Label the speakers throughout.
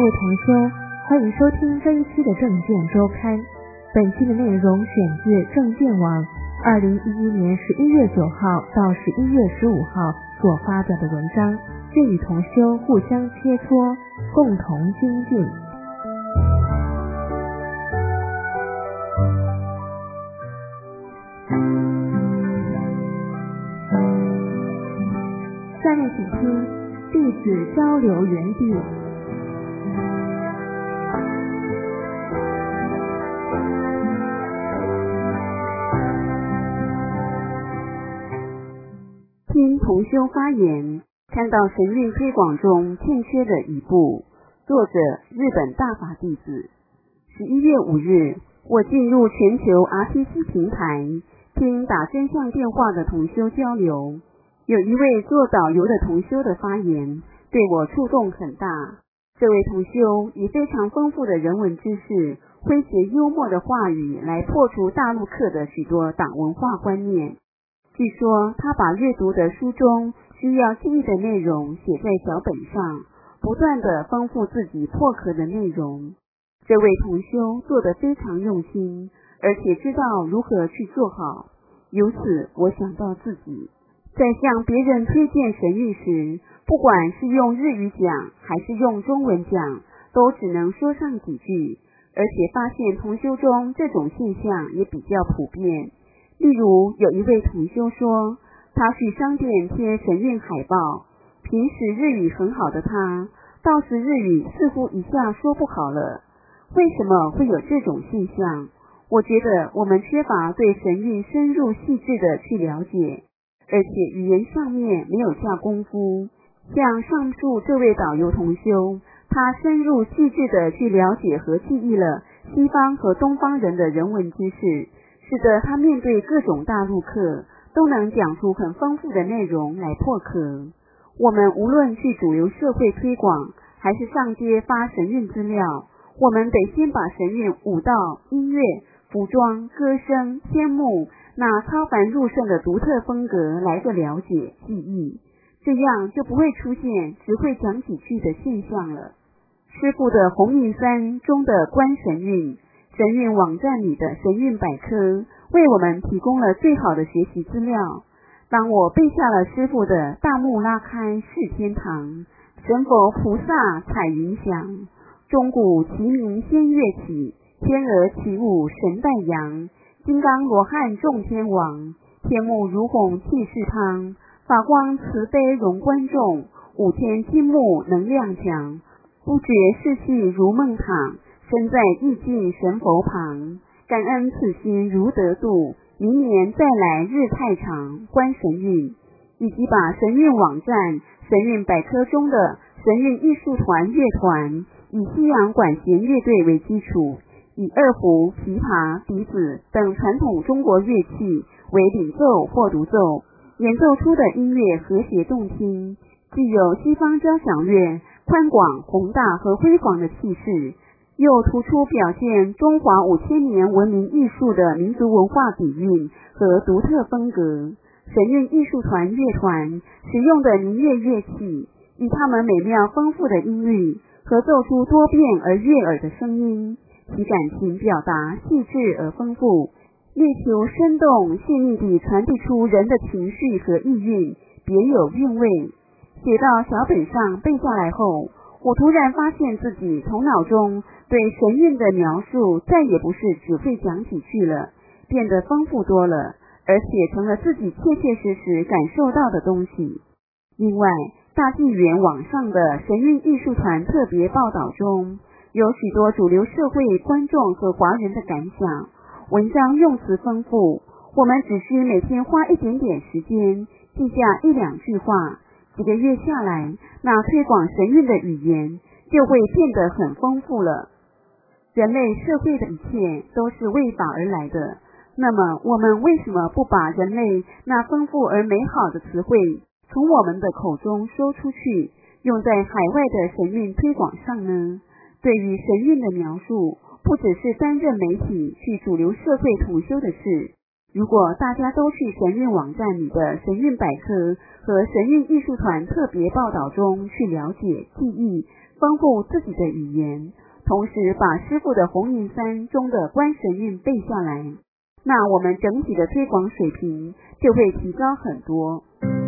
Speaker 1: 位同修，欢迎收听这一期的证件周刊。本期的内容选自证件网2011年11月9号到11月15号所发表的文章，愿与同修互相切磋，共同精进。下面请听弟子交流园地。
Speaker 2: 听同修发言，看到神韵推广中欠缺的一步。作者日本大法弟子。11月5日，我进入全球 RTC 平台，听打真相电话的同修交流。有一位做导游的同修的发言对我触动很大。这位同修以非常丰富的人文知识，诙谐幽默的话语来破除大陆客的许多党文化观念。据说他把阅读的书中需要记忆的内容写在脚本上，不断地丰富自己破壳的内容。这位同修做得非常用心，而且知道如何去做好。由此我想到自己在向别人推荐神韵时，不管是用日语讲还是用中文讲，都只能说上几句，而且发现同修中这种现象也比较普遍。例如有一位同修说，他去商店贴神韵海报，平时日语很好的他，到时日语似乎一下说不好了。为什么会有这种现象？我觉得我们缺乏对神韵深入细致的去了解，而且语言上面没有下功夫。像上述这位导游同修，他深入细致的去了解和记忆了西方和东方人的人文知识，使得他面对各种大陆客都能讲出很丰富的内容来破壳。我们无论去主流社会推广，还是上街发神韵资料，我们得先把神韵舞蹈、音乐、服装、歌声、天幕那超凡入圣的独特风格来个了解记忆，这样就不会出现只会讲几句的现象了。师父的弘明山中的观神韵，神韵网站里的神韵百科为我们提供了最好的学习资料。当我背下了师父的大幕拉开是天堂，神佛菩萨彩云响，钟鼓齐鸣仙乐起，天鹅起舞神带扬，金刚罗汉众天王，天幕如虹气势汤，法光慈悲容观众，五天金木能量强，不觉世气如梦躺，身在意境神佛旁，感恩此心如得度，明年再来日太长，观神韵。以及把神韵网站、神韵百科中的神韵艺术团乐团，以西洋管弦乐队为基础，以二胡、琵琶、笛子等传统中国乐器为领奏或独奏，演奏出的音乐和谐动听，具有西方交响乐宽广、宏大和辉煌的气势，又突出表现中华5000年文明艺术的民族文化底蕴和独特风格。神韵艺术团乐团使用的民乐乐器，以他们美妙丰富的音律，合奏出多变而悦耳的声音，其感情表达细致而丰富，力求生动细腻地传递出人的情绪和意蕴，别有韵味。写到小本上背下来后，我突然发现自己头脑中对神韵的描述再也不是只会讲几句了，变得丰富多了，而且成了自己切切实实感受到的东西。另外，大纪元网上的神韵艺术团特别报道中，有许多主流社会观众和华人的感想，文章用词丰富，我们只需每天花一点点时间，记下1、2句话，几个月下来，那推广神韵的语言就会变得很丰富了。人类社会的一切都是为法而来的，那么我们为什么不把人类那丰富而美好的词汇从我们的口中说出去，用在海外的神韵推广上呢？对于神韵的描述，不只是担任媒体去主流社会统修的事。如果大家都去神韵网站里的神韵百科和神韵艺术团特别报道中去了解、记忆丰富自己的语言，同时把师父的弘云山中的观神韵背下来，那我们整体的推广水平就会提高很多。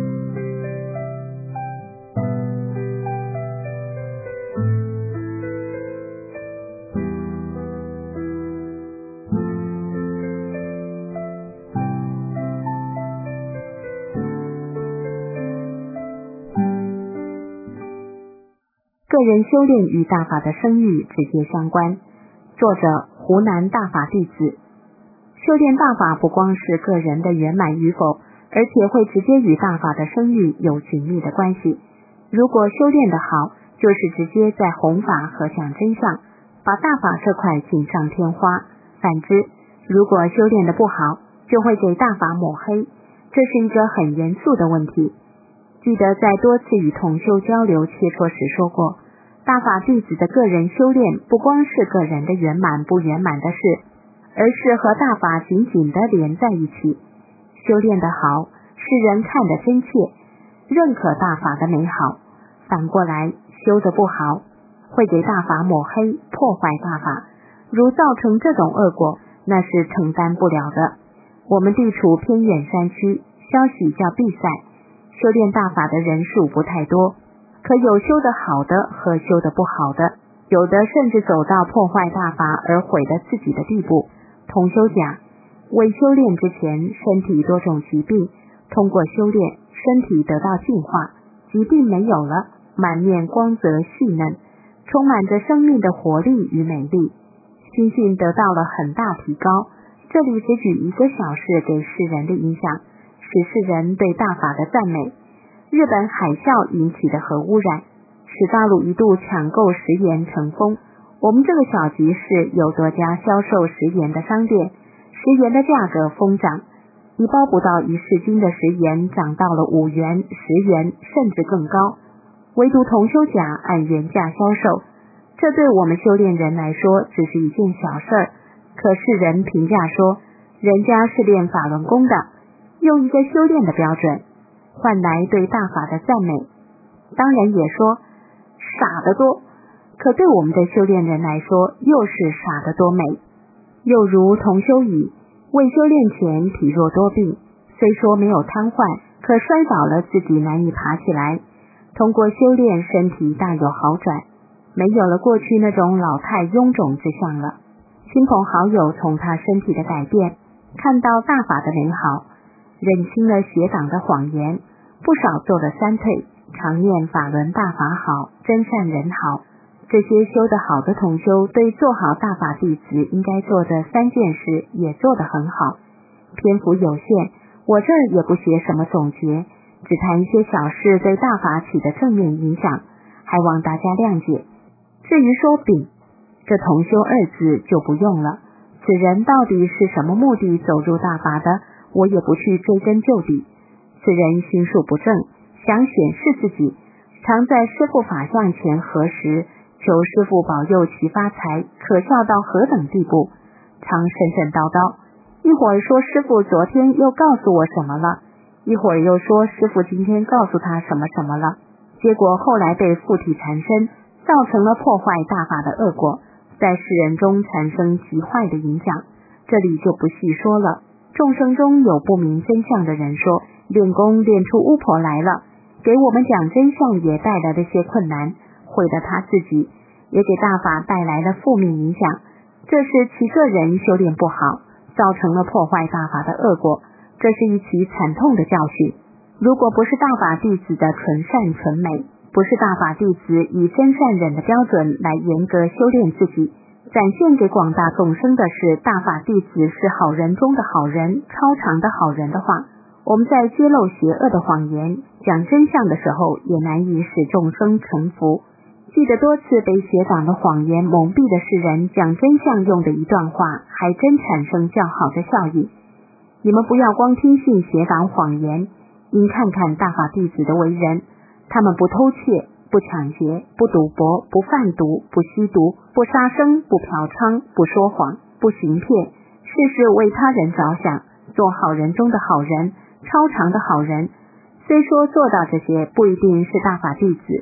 Speaker 1: 个人修炼与大法的声誉直接相关。作者湖南大法弟子。修炼大法不光是个人的圆满与否，而且会直接与大法的声誉有紧密的关系。如果修炼得好，就是直接在弘法和讲真相，把大法这块锦上添花。反之，如果修炼得不好，就会给大法抹黑，这是一个很严肃的问题。记得在多次与同修交流切磋时说过，大法弟子的个人修炼不光是个人的圆满不圆满的事，而是和大法紧紧地连在一起。修炼得好，世人看得真切，认可大法的美好；反过来，修得不好，会给大法抹黑，破坏大法。如造成这种恶果，那是承担不了的。我们地处偏远山区，消息较闭塞，修炼大法的人数不太多，可有修得好的和修得不好的，有的甚至走到破坏大法而毁了自己的地步。同修讲，未修炼之前，身体多种疾病，通过修炼，身体得到净化，疾病没有了，满面光泽细嫩，充满着生命的活力与美丽，心性得到了很大提高。这里只举一个小事给世人的影响，使世人对大法的赞美。日本海啸引起的核污染，使大陆一度抢购食盐成风。我们这个小集市有多家销售食盐的商店，食盐的价格疯涨，一包不到1市斤的食盐涨到了5元、10元，甚至更高。唯独同修甲按原价销售，这对我们修炼人来说只是一件小事儿，可世人评价说，人家是练法轮功的，用一个修炼的标准换来对大法的赞美。当然也说傻得多，可对我们的修炼人来说又是傻得多美。又如同修乙，未修炼前体弱多病，虽说没有瘫痪，可摔倒了自己难以爬起来，通过修炼身体大有好转，没有了过去那种老态臃肿之相了。亲朋好友从他身体的改变看到大法的美好，认清了邪党的谎言，不少做了3退，常念法轮大法好，真善人好。这些修得好的同修对做好大法弟子应该做的3件事也做得很好。篇幅有限，我这儿也不写什么总结，只谈一些小事对大法起的正面影响，还望大家谅解。至于说丙，这同修2字就不用了，此人到底是什么目的走入大法的，我也不去追根究底。此人心术不正，想显示自己，常在师父法相前核实，求师父保佑其发财，可笑到何等地步，常神神叨叨，一会儿说师父昨天又告诉我什么了，一会儿又说师父今天告诉他什么什么了，结果后来被附体缠身，造成了破坏大法的恶果，在世人中产生极坏的影响。这里就不细说了。众生中有不明真相的人说，练功练出巫婆来了，给我们讲真相也带来了些困难，毁了他自己，也给大法带来了负面影响。这是其个人修炼不好，造成了破坏大法的恶果，这是一起惨痛的教训。如果不是大法弟子的纯善纯美，不是大法弟子以真善忍的标准来严格修炼自己，展现给广大众生的是大法弟子是好人中的好人，超常的好人的话，我们在揭露邪恶的谎言，讲真相的时候，也难以使众生臣服。记得多次被邪党的谎言蒙蔽的世人，讲真相用的一段话，还真产生较好的效益。你们不要光听信邪党谎言，应看看大法弟子的为人，他们不偷窃，不抢劫，不赌博，不贩毒，不吸毒，不杀生，不嫖娼，不说谎，不行骗，事事为他人着想，做好人中的好人，超常的好人。虽说做到这些不一定是大法弟子，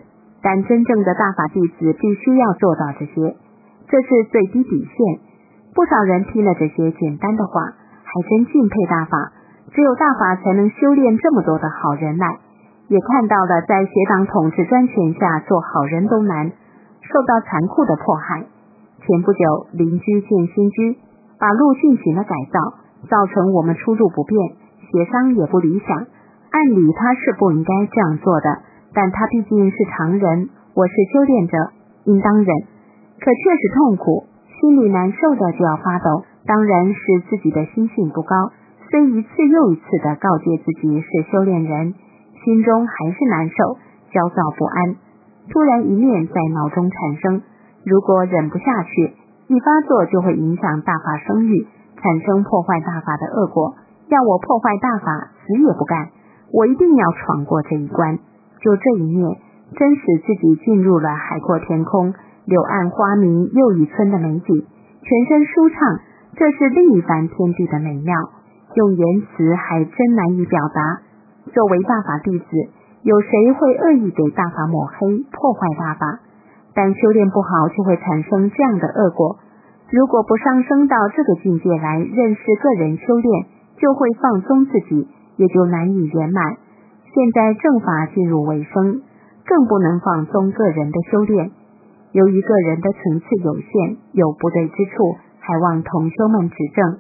Speaker 2: 但真正的大法弟子必须要做到这些，这是最低底线。不少人听了这些简单的话，还真敬佩大法，只有大法才能修炼这么多的好人来。也看到了在邪党统治专权下做好人都难，受到残酷的迫害。前不久邻居建新居，把路进行了改造，造成我们出入不便，协商也不理想。按理他是不应该这样做的，但他毕竟是常人，我是修炼者，应当忍。可确实痛苦，心里难受的就要发抖，当然是自己的心性不高，虽一次又一次地告诫自己是修炼人，心中还是难受，焦躁不安。突然一念在脑中产生，如果忍不下去，一发作就会影响大法声誉，产生破坏大法的恶果。要我破坏大法，死也不干，我一定要闯过这一关。就这一念，真使自己进入了海阔天空、柳暗花明又一村的美景，全身舒畅，这是另一番天地的美妙，用言辞还真难以表达。作为大法弟子，有谁会恶意给大法抹黑、破坏大法？但修炼不好就会产生这样的恶果。如果不上升到这个境界来认识个人修炼，就会放松自己，也就难以圆满。现在正法进入尾声，更不能放松个人的修炼。由于个人的层次有限，有不对之处，还望同修们指正。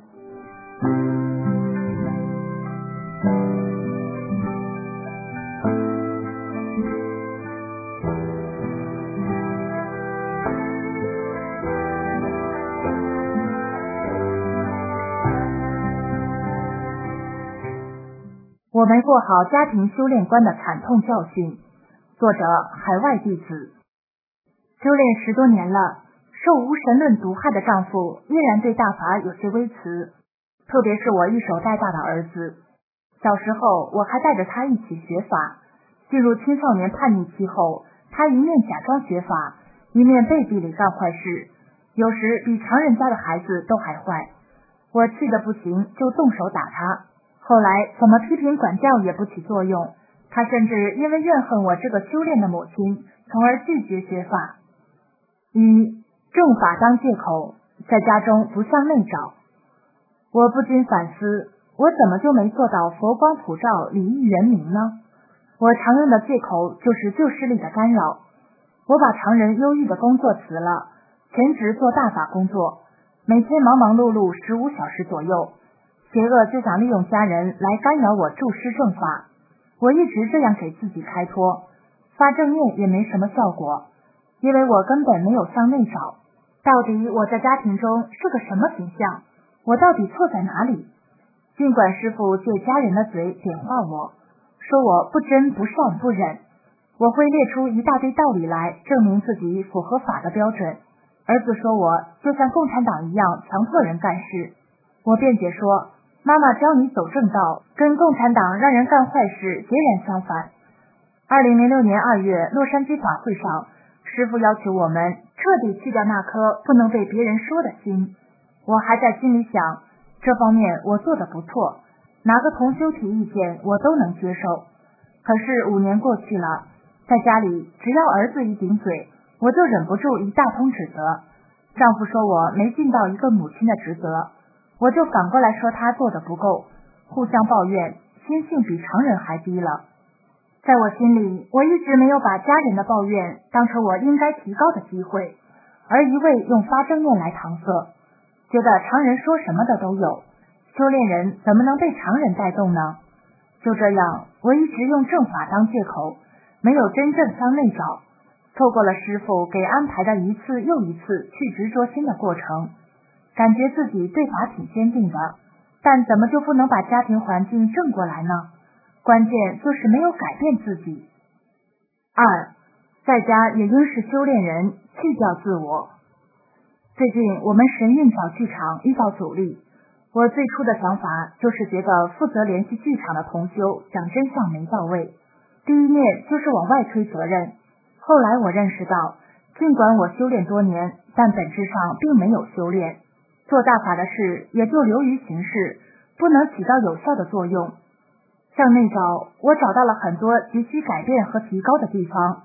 Speaker 1: 我没过好家庭修炼观的惨痛教训。作者：海外弟子。修炼10多年了，受无神论毒害的丈夫依然对大法有些微词，特别是我一手带大的儿子。小时候我还带着他一起学法，进入青少年叛逆期后，他一面假装学法，一面背地里干坏事，有时比常人家的孩子都还坏。我气得不行，就动手打他。后来怎么批评管教也不起作用，他甚至因为怨恨我这个修炼的母亲，从而拒绝学法。1. 正法当借口，在家中不向内找。我不禁反思，我怎么就没做到佛光普照、礼义圆明呢？我常用的借口就是旧势力的干扰。我把常人忧郁的工作辞了，全职做大法工作，每天忙忙碌碌15小时左右。邪恶就想利用家人来干扰我助师正法，我一直这样给自己开脱，发正念也没什么效果，因为我根本没有向内找。到底我在家庭中是个什么形象？我到底错在哪里？尽管师父借家人的嘴点化我，说我不真不善不忍，我会列出一大堆道理来证明自己符合法的标准。儿子说我就像共产党一样强迫人干事，我辩解说，妈妈教你走正道，跟共产党让人干坏事截然相反。2006年2月洛杉矶法会上，师父要求我们彻底去掉那颗不能被别人说的心。我还在心里想，这方面我做得不错，哪个同修提意见我都能接受。可是5年过去了，在家里只要儿子一顶嘴，我就忍不住一大通指责。丈夫说我没尽到一个母亲的职责，我就反过来说他做得不够，互相抱怨，心性比常人还低了。在我心里，我一直没有把家人的抱怨当成我应该提高的机会，而一味用发正念来搪塞，觉得常人说什么的都有，修炼人怎么能被常人带动呢？就这样，我一直用正法当借口，没有真正向内找，错过了师父给安排的一次又一次去执着心的过程。感觉自己对法挺坚定的，但怎么就不能把家庭环境正过来呢？关键就是没有改变自己。2. 在家也应是修炼人，去掉自我。最近我们神韵小剧场遇到阻力，我最初的想法就是觉得负责联系剧场的同修讲真相没到位，第一面就是往外推责任。后来我认识到，尽管我修炼多年，但本质上并没有修炼，做大法的事也就流于形式，不能起到有效的作用。向内找，我找到了很多急需改变和提高的地方。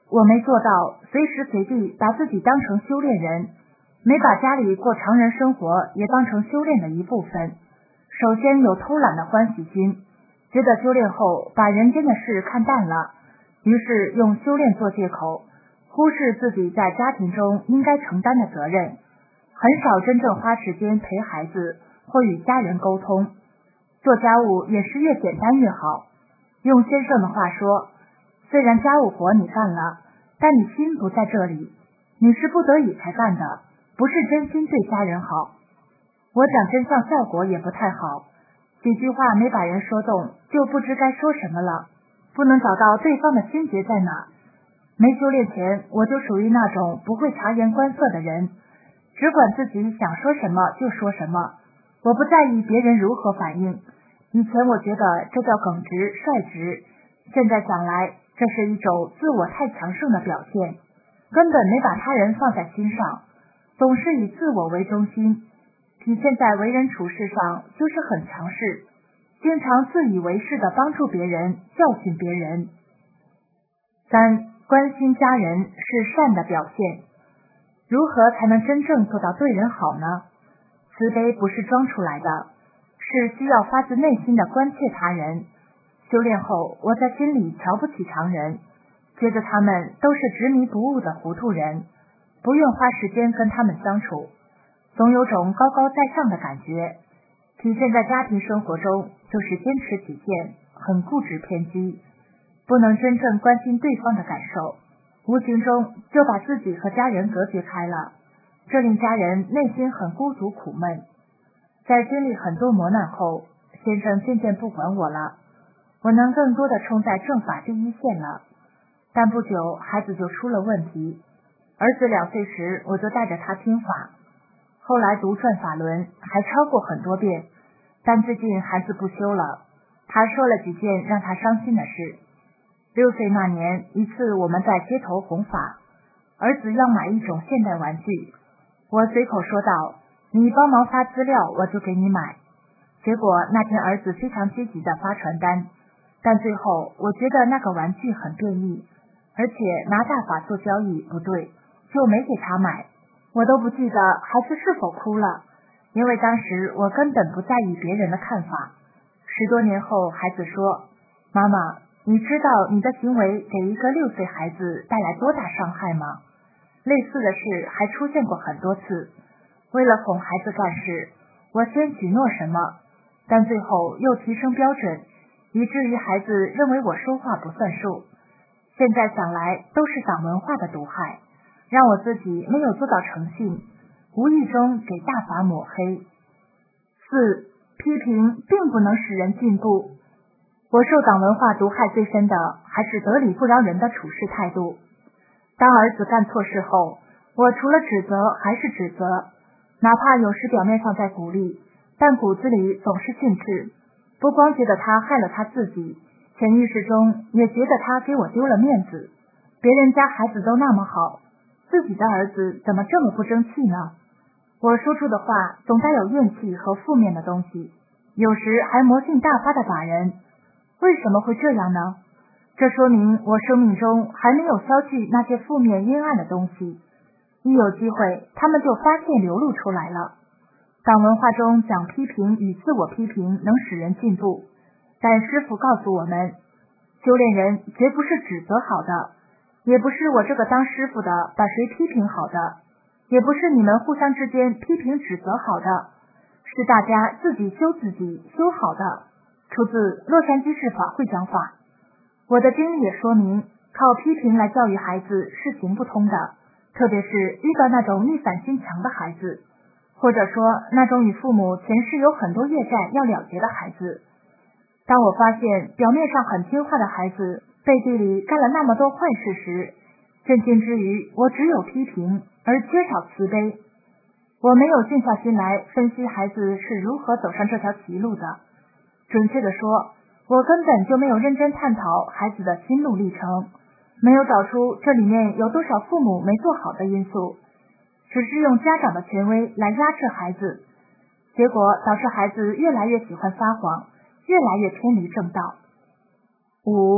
Speaker 3: 我没做到随时随地把自己当成修炼人，没把家里过常人生活也当成修炼的一部分。首先有偷懒的欢喜心，觉得修炼后把人间的事看淡了，于是用修炼做借口，忽视自己在家庭中应该承担的责任，很少真正花时间陪孩子或与家人沟通。做家务也是越简单越好。用先生的话说，虽然家务活你干了，但你心不在这里，你是不得已才干的，不是真心对家人好。我讲真相效果也不太好，几句话没把人说动，就不知该说什么了，不能找到对方的心结在哪。没修炼前，我就属于那种不会察言观色的人，只管自己想说什么就说什么，我不在意别人如何反应。以前我觉得这叫耿直率直，现在想来，这是一种自我太强盛的表现，根本没把他人放在心上，总是以自我为中心，体现在为人处事上就是很强势，经常自以为是地帮助别人，教训别人。3. 关心家人是善的表现。如何才能真正做到对人好呢？慈悲不是装出来的，是需要发自内心的关切他人。修炼后，我在心里瞧不起常人，觉得他们都是执迷不悟的糊涂人，不愿花时间跟他们相处，总有种高高在上的感觉。体现在家庭生活中，就是坚持己见，很固执偏激，不能真正关心对方的感受，无形中就把自己和家人隔绝开了，这令家人内心很孤独苦闷。在经历很多磨难后，先生渐渐不管我了，我能更多的冲在正法第一线了。但不久孩子就出了问题，儿子2岁时我就带着他听法，后来读转法轮还超过很多遍，但最近孩子不修了，他说了几件让他伤心的事。6岁那年，一次我们在街头弘法，儿子要买一种现代玩具，我随口说道，你帮忙发资料我就给你买。结果那天儿子非常积极地发传单，但最后我觉得那个玩具很变异，而且拿大法做交易不对，就没给他买。我都不记得孩子是否哭了，因为当时我根本不在意别人的看法。10多年后，孩子说，妈妈，你知道你的行为给一个6岁孩子带来多大伤害吗？类似的事还出现过很多次。为了哄孩子干事，我先许诺什么，但最后又提升标准，以至于孩子认为我说话不算数。现在想来都是党文化的毒害，让我自己没有做到诚信，无意中给大法抹黑。4. 批评并不能使人进步。我受党文化毒害最深的还是得理不饶人的处事态度。当儿子干错事后，我除了指责还是指责，哪怕有时表面上在鼓励，但骨子里总是训斥，不光觉得他害了他自己，潜意识中也觉得他给我丢了面子。别人家孩子都那么好，自己的儿子怎么这么不争气呢？我说出的话总带有怨气和负面的东西，有时还魔性大发的打人。为什么会这样呢？这说明我生命中还没有消去那些负面阴暗的东西，一有机会他们就发泄流露出来了。党文化中讲批评与自我批评能使人进步，但师父告诉我们，修炼人绝不是指责好的，也不是我这个当师傅的把谁批评好的，也不是你们互相之间批评指责好的，是大家自己修自己修好的。出自洛杉矶市法会讲法。我的经历也说明，靠批评来教育孩子是行不通的，特别是遇到那种逆反心强的孩子，或者说那种与父母前世有很多业债要了结的孩子。当我发现表面上很听话的孩子背地里干了那么多坏事时，震惊之余，我只有批评而缺少慈悲。我没有静下心来分析孩子是如何走上这条歧路的，准确的说，我根本就没有认真探讨孩子的心路历程，没有找出这里面有多少父母没做好的因素，只是用家长的权威来压制孩子，结果导致孩子越来越喜欢撒谎，越来越偏离正道。5.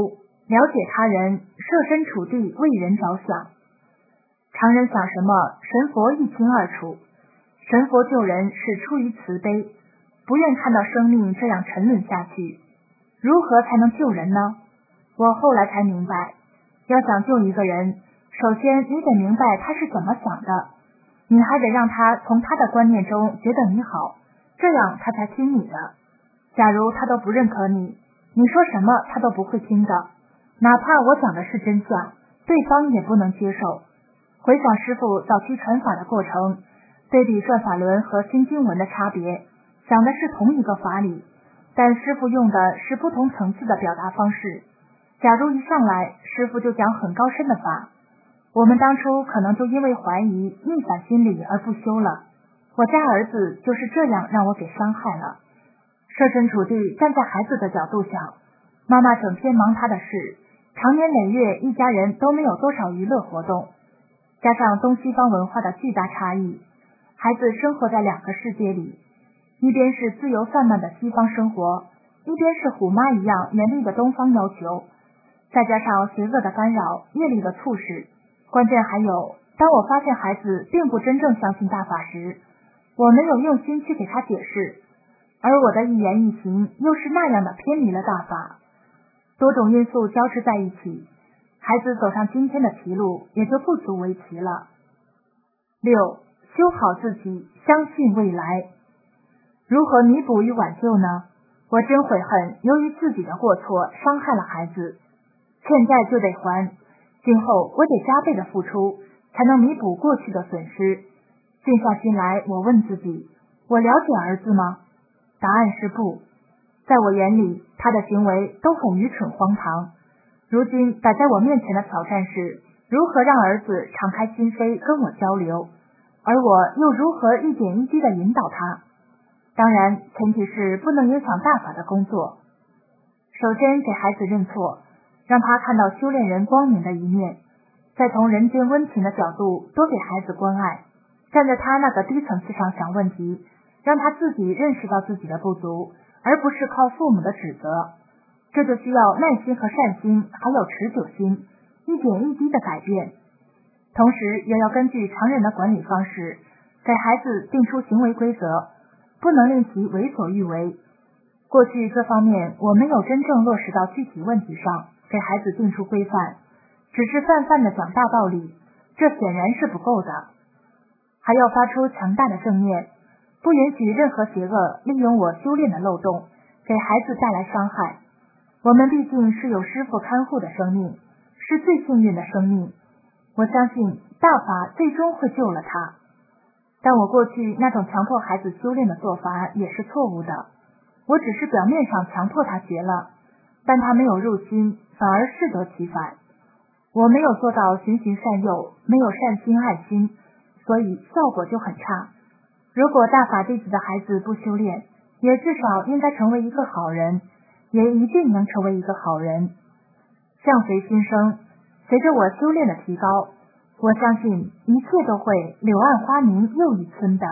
Speaker 3: 了解他人，设身处地为人着想。常人想什么，神佛一清二楚。神佛救人是出于慈悲，不愿看到生命这样沉沦下去。如何才能救人呢？我后来才明白，要想救一个人，首先你得明白他是怎么想的，你还得让他从他的观念中觉得你好，这样他才听你的。假如他都不认可你，你说什么他都不会听的，哪怕我讲的是真相，对方也不能接受。回想师父早期传法的过程，对比转法轮和心经文的差别，讲的是同一个法理，但师父用的是不同层次的表达方式。假如一上来师父就讲很高深的法，我们当初可能就因为怀疑逆反心理而不修了。我家儿子就是这样让我给伤害了。设身处地站在孩子的角度想，妈妈整天忙她的事，长年累月一家人都没有多少娱乐活动，加上东西方文化的巨大差异，孩子生活在两个世界里，一边是自由散漫的西方生活，一边是虎妈一样严厉的东方要求，再加上邪恶的干扰，业力的促使，关键还有，当我发现孩子并不真正相信大法时，我没有用心去给他解释，而我的一言一行又是那样的偏离了大法，多种因素交织在一起，孩子走上今天的歧路也就不足为奇了。6. 修好自己，相信未来。如何弥补与挽救呢？我真悔恨，由于自己的过错伤害了孩子，欠债就得还，今后我得加倍的付出，才能弥补过去的损失。静下心来，我问自己，我了解儿子吗？答案是不。在我眼里，他的行为都很愚蠢荒唐。如今摆在我面前的挑战是，如何让儿子敞开心扉跟我交流，而我又如何一点一滴地引导他。当然，前提是不能影响大法的工作。首先给孩子认错，让他看到修炼人光明的一面，再从人间温情的角度多给孩子关爱，站在他那个低层次上想问题，让他自己认识到自己的不足，而不是靠父母的指责。这就需要耐心和善心，还有持久心，一点一滴的改变。同时也要根据常人的管理方式，给孩子定出行为规则，不能令其为所欲为。过去这方面我没有真正落实到具体问题上，给孩子定出规范，只是泛泛的讲大道理，这显然是不够的。还要发出强大的正念，不允许任何邪恶利用我修炼的漏洞，给孩子带来伤害。我们毕竟是有师父看护的生命，是最幸运的生命，我相信大法最终会救了他。但我过去那种强迫孩子修炼的做法也是错误的，我只是表面上强迫他学了，但他没有入心，反而适得其反。我没有做到循循善诱，没有善心爱心，所以效果就很差。如果大法弟子的孩子不修炼，也至少应该成为一个好人，也一定能成为一个好人。相随心生，随着我修炼的提高，我相信一切都会柳暗花明又一村的。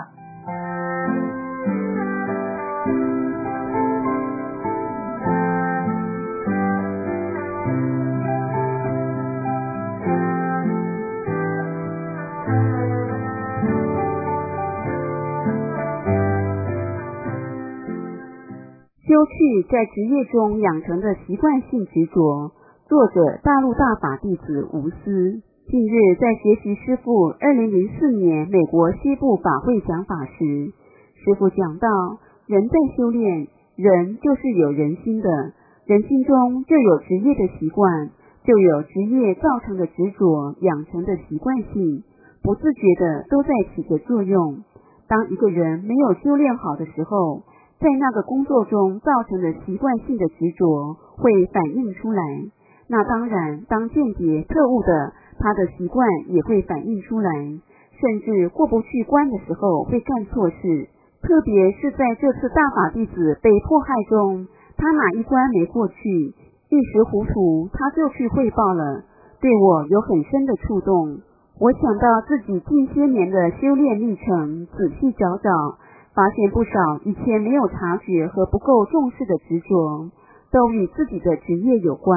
Speaker 2: 修去在职业中养成的习惯性执着。作者大陆大法弟子吴思。近日在学习师父2004年美国西部法会讲法时，师父讲到，人在修炼，人就是有人心的，人心中就有职业的习惯，就有职业造成的执着养成的习惯性，不自觉的都在起着作用。当一个人没有修炼好的时候，在那个工作中造成的习惯性的执着会反映出来，那当然当间谍特务的他的习惯也会反映出来，甚至过不去关的时候会干错事。特别是在这次大法弟子被迫害中，他哪一关没过去，一时糊涂他就去汇报了，对我有很深的触动。我想到自己近些年的修炼历程，仔细找找，发现不少以前没有察觉和不够重视的执着，都与自己的职业有关，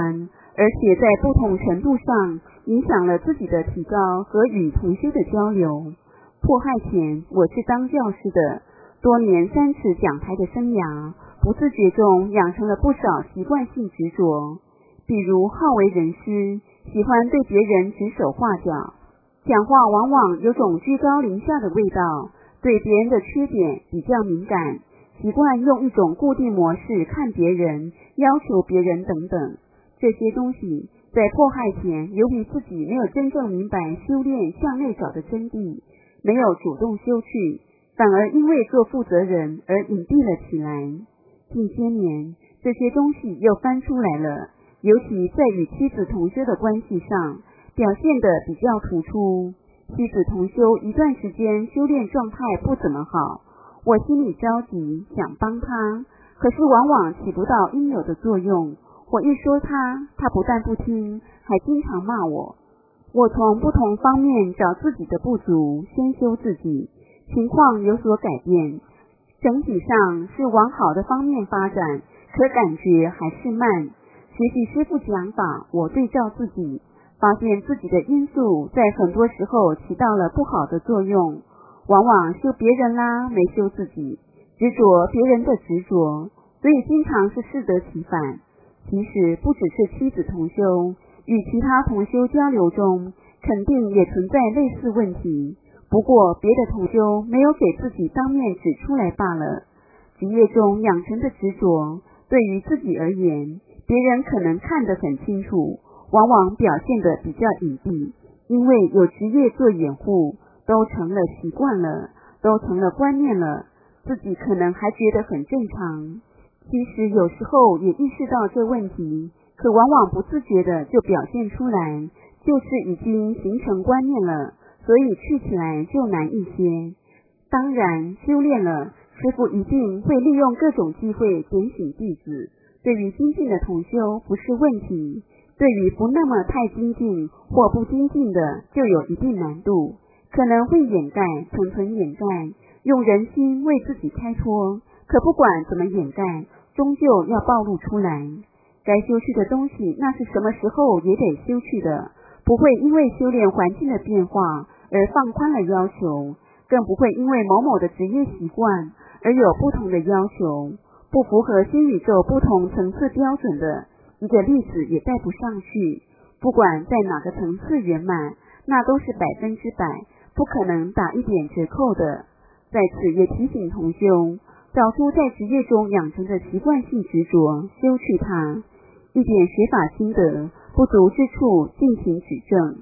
Speaker 2: 而且在不同程度上影响了自己的提高和与同修的交流。迫害前，我是当教师的，多年3次讲台的生涯，不自觉中养成了不少习惯性执着，比如好为人师，喜欢对别人指手画脚，讲话往往有种居高临下的味道，对别人的缺点比较敏感，习惯用一种固定模式看别人，要求别人等等。这些东西在迫害前，由于自己没有真正明白修炼向内找的真谛，没有主动修去，反而因为做负责人而隐蔽了起来。近些年，这些东西又翻出来了，尤其在与妻子同修的关系上，表现得比较突出。妻子同修一段时间修炼状态不怎么好，我心里着急，想帮他，可是往往起不到应有的作用。我一说他不但不听，还经常骂我。我从不同方面找自己的不足，先修自己，情况有所改变，整体上是往好的方面发展，可感觉还是慢。学习师父讲法，我对照自己，发现自己的因素在很多时候起到了不好的作用，往往修别人啦，没修自己，执着别人的执着，所以经常是适得其反。其实不只是妻子同修，与其他同修交流中，肯定也存在类似问题，不过别的同修没有给自己当面指出来罢了。职业中养成的执着，对于自己而言，别人可能看得很清楚，往往表现得比较隐蔽，因为有职业做掩护，都成了习惯了，都成了观念了，自己可能还觉得很正常。其实有时候也意识到这问题，可往往不自觉的就表现出来，就是已经形成观念了，所以去起来就难一些。当然修炼了，师父一定会利用各种机会点醒弟子，对于精进的同修不是问题，对于不那么太精进或不精进的就有一定难度，可能会掩盖，层层掩盖，用人心为自己开脱，可不管怎么掩盖，终究要暴露出来。该修去的东西，那是什么时候也得修去的，不会因为修炼环境的变化而放宽了要求，更不会因为某某的职业习惯而有不同的要求，不符合新宇宙不同层次标准的一个例子也带不上去。不管在哪个层次圆满，那都是100%，不可能打一点折扣的。在此也提醒同修，找出在职业中养成的习惯性执着，修去它，一点学法心得不足之处尽情指正。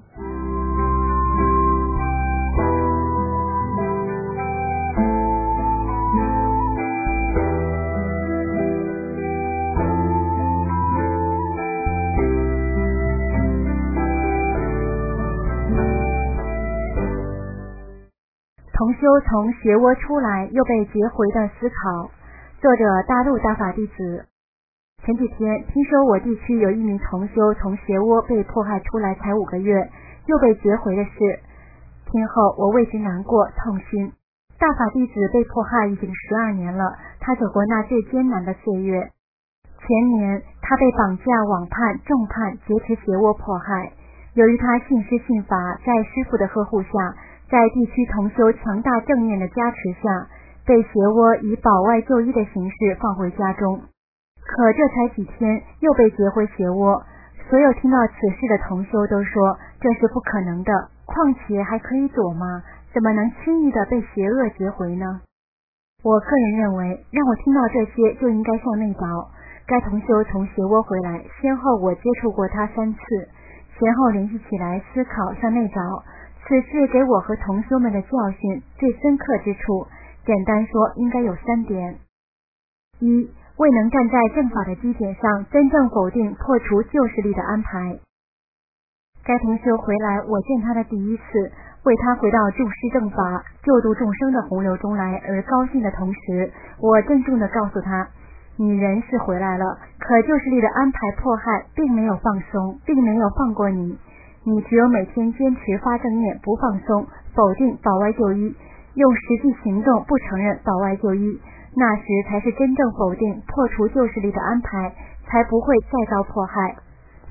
Speaker 1: 同修从学窝出来又被劫回的思考，作者大陆大法弟子。前几天听说我地区有一名同修从学窝被迫害出来才5个月，又被劫回的事，听后我为之难过痛心。大法弟子被迫害已经12年了，他走过那最艰难的岁月。前年他被绑架、网判、重判、劫持学窝迫害，由于他信师信法，在师父的呵护下，在地区同修强大正念的加持下，被学窝以保外就医的形式放回家中。可这才几天又被劫回学窝，所有听到此事的同修都说这是不可能的，况且还可以躲吗？怎么能轻易的被邪恶劫回呢？我个人认为，让我听到这些就应该向内找。该同修从学窝回来，先后我接触过他3次，前后联系起来思考向内找。此事给我和同修们的教训最深刻之处，简单说应该有3点。1、未能站在正法的基点上真正否定破除旧势力的安排。该同修回来，我见他的第1次，为他回到注释正法、救度众生的洪流中来而高兴的同时，我郑重地告诉他，你人是回来了，可旧势力的安排迫害并没有放松，并没有放过你。你只有每天坚持发正念，不放松，否定保外就医，用实际行动不承认保外就医，那时才是真正否定破除旧势力的安排，才不会再遭迫害。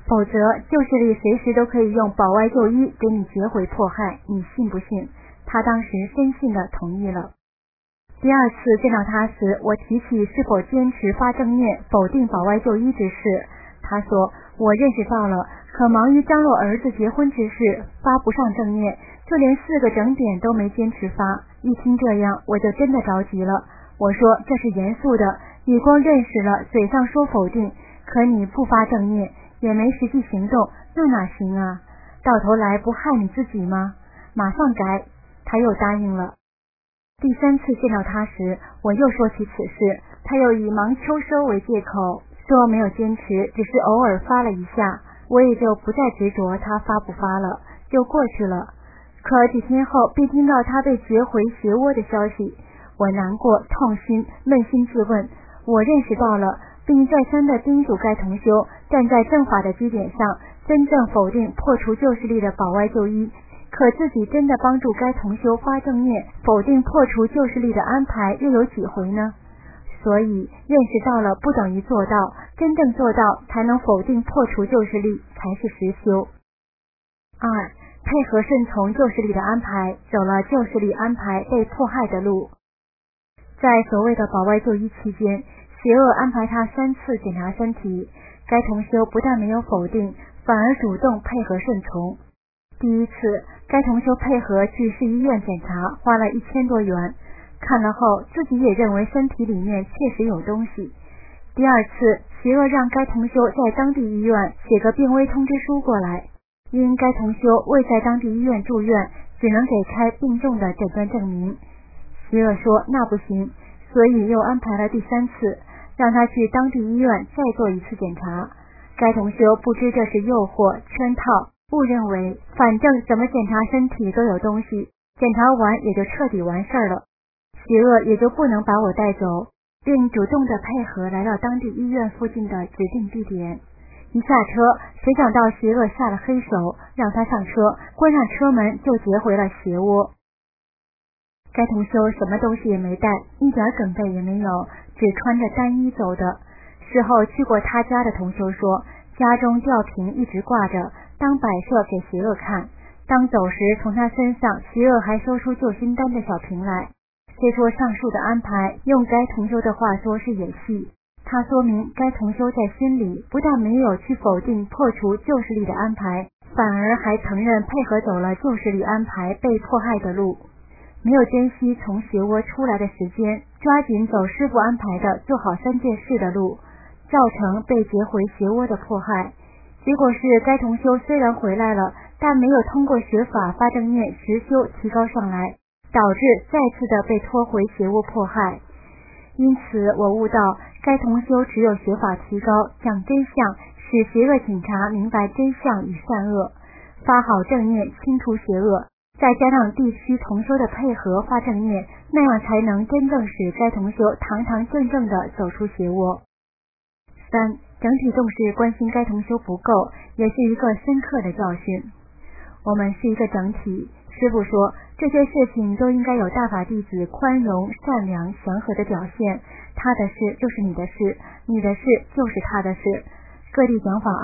Speaker 4: 否则旧势力随时都可以用保外就医给你绝回迫害，你信不信？他当时深信地同意了。第二次见到他时，我提起是否坚持发正念否定保外就医之事，他说我认识到了，可忙于张罗儿子结婚之事，发不上正念，就连4个整点都没坚持发。一听这样，我就真的着急了。我说这是严肃的，你光认识了，嘴上说否定，可你不发正念，也没实际行动，那哪行啊？到头来不害你自己吗？马上改。他又答应了。第3次见到他时，我又说起此事，他又以忙秋收为借口，说没有坚持，只是偶尔发了一下，我也就不再执着他发不发了，就过去了。可几天后便听到他被绝回邪窝的消息，我难过痛心，扪心自问，我认识到了，并再三地叮嘱该同修站在正法的基点上，真正否定破除旧势力的保外就医，可自己真的帮助该同修发正念否定破除旧势力的安排又有几回呢？所以认识到了不等于做到，真正做到才能否定破除旧势力，才是实修。2. 配合顺从旧势力的安排，走了旧势力安排被迫害的路。在所谓的保外就医期间，邪恶安排他3次检查身体，该同修不但没有否定，反而主动配合顺从。第1次，该同修配合去市医院检查，花了1000多元，看了后自己也认为身体里面确实有东西。第2次，邪恶让该同修在当地医院写个病危通知书过来，因该同修未在当地医院住院，只能给开病重的诊断证明。邪恶说那不行，所以又安排了第3次，让他去当地医院再做1次检查。该同修不知这是诱惑圈套，误认为反正怎么检查身体都有东西，检查完也就彻底完事儿了，邪恶也就不能把我带走，并主动的配合来到当地医院附近的指定地点。一下车，谁想到邪恶下了黑手，让他上车，关上车门就劫回了邪窝。该同修什么东西也没带，一点准备也没有，只穿着单衣走的。事后去过他家的同修说，家中吊瓶一直挂着，当摆设给邪恶看。当走时，从他身上邪恶还收出救心丹的小瓶来。虽说上述的安排用该同修的话说是演戏，他说明该同修在心里不但没有去否定破除旧势力的安排，反而还承认配合走了旧势力安排被迫害的路，没有珍惜从邪窝出来的时间，抓紧走师父安排的做好3件事的路，造成被劫回邪窝的迫害。结果是该同修虽然回来了，但没有通过学法发正念实修提高上来，导致再次的被拖回邪窝迫害。因此我悟到该同修只有学法提高，讲真相，使邪恶警察明白真相与善恶，发好正念清除邪恶，再加上地区同修的配合发正念，那样才能真正使该同修堂堂正正地走出邪窝。3. 整体重视关心该同修不够，也是一个深刻的教训。我们是一个整体，师父说这些事情都应该有大法弟子宽容、善良、祥和的表现，他的事就是你的事，你的事就是他的事。各地讲法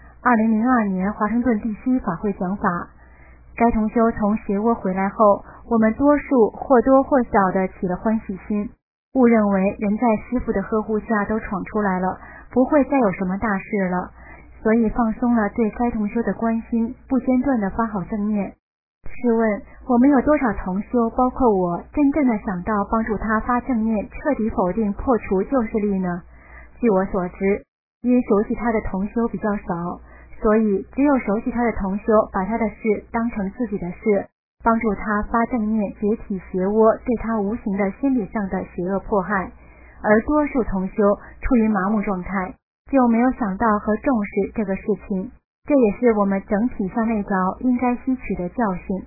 Speaker 4: 2，2002年华盛顿地区法会讲法。该同修从邪窝回来后，我们多数或多或少的起了欢喜心，误认为人在师父的呵护下都闯出来了，不会再有什么大事了，所以放松了对该同修的关心，不间断的发好正念。试问我们有多少同修，包括我，真正的想到帮助他发正念，彻底否定破除旧势力呢？据我所知，因熟悉他的同修比较少，所以只有熟悉他的同修把他的事当成自己的事，帮助他发正念解体邪窝对他无形的心理上的邪恶迫害，而多数同修处于麻木状态，就没有想到和重视这个事情，这也是我们整体向内着应该吸取的教训。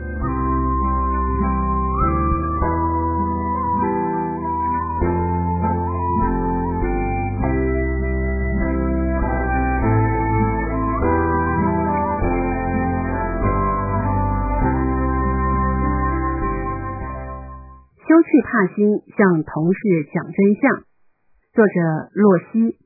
Speaker 2: 休去怕心，向同事讲真相。作者洛西。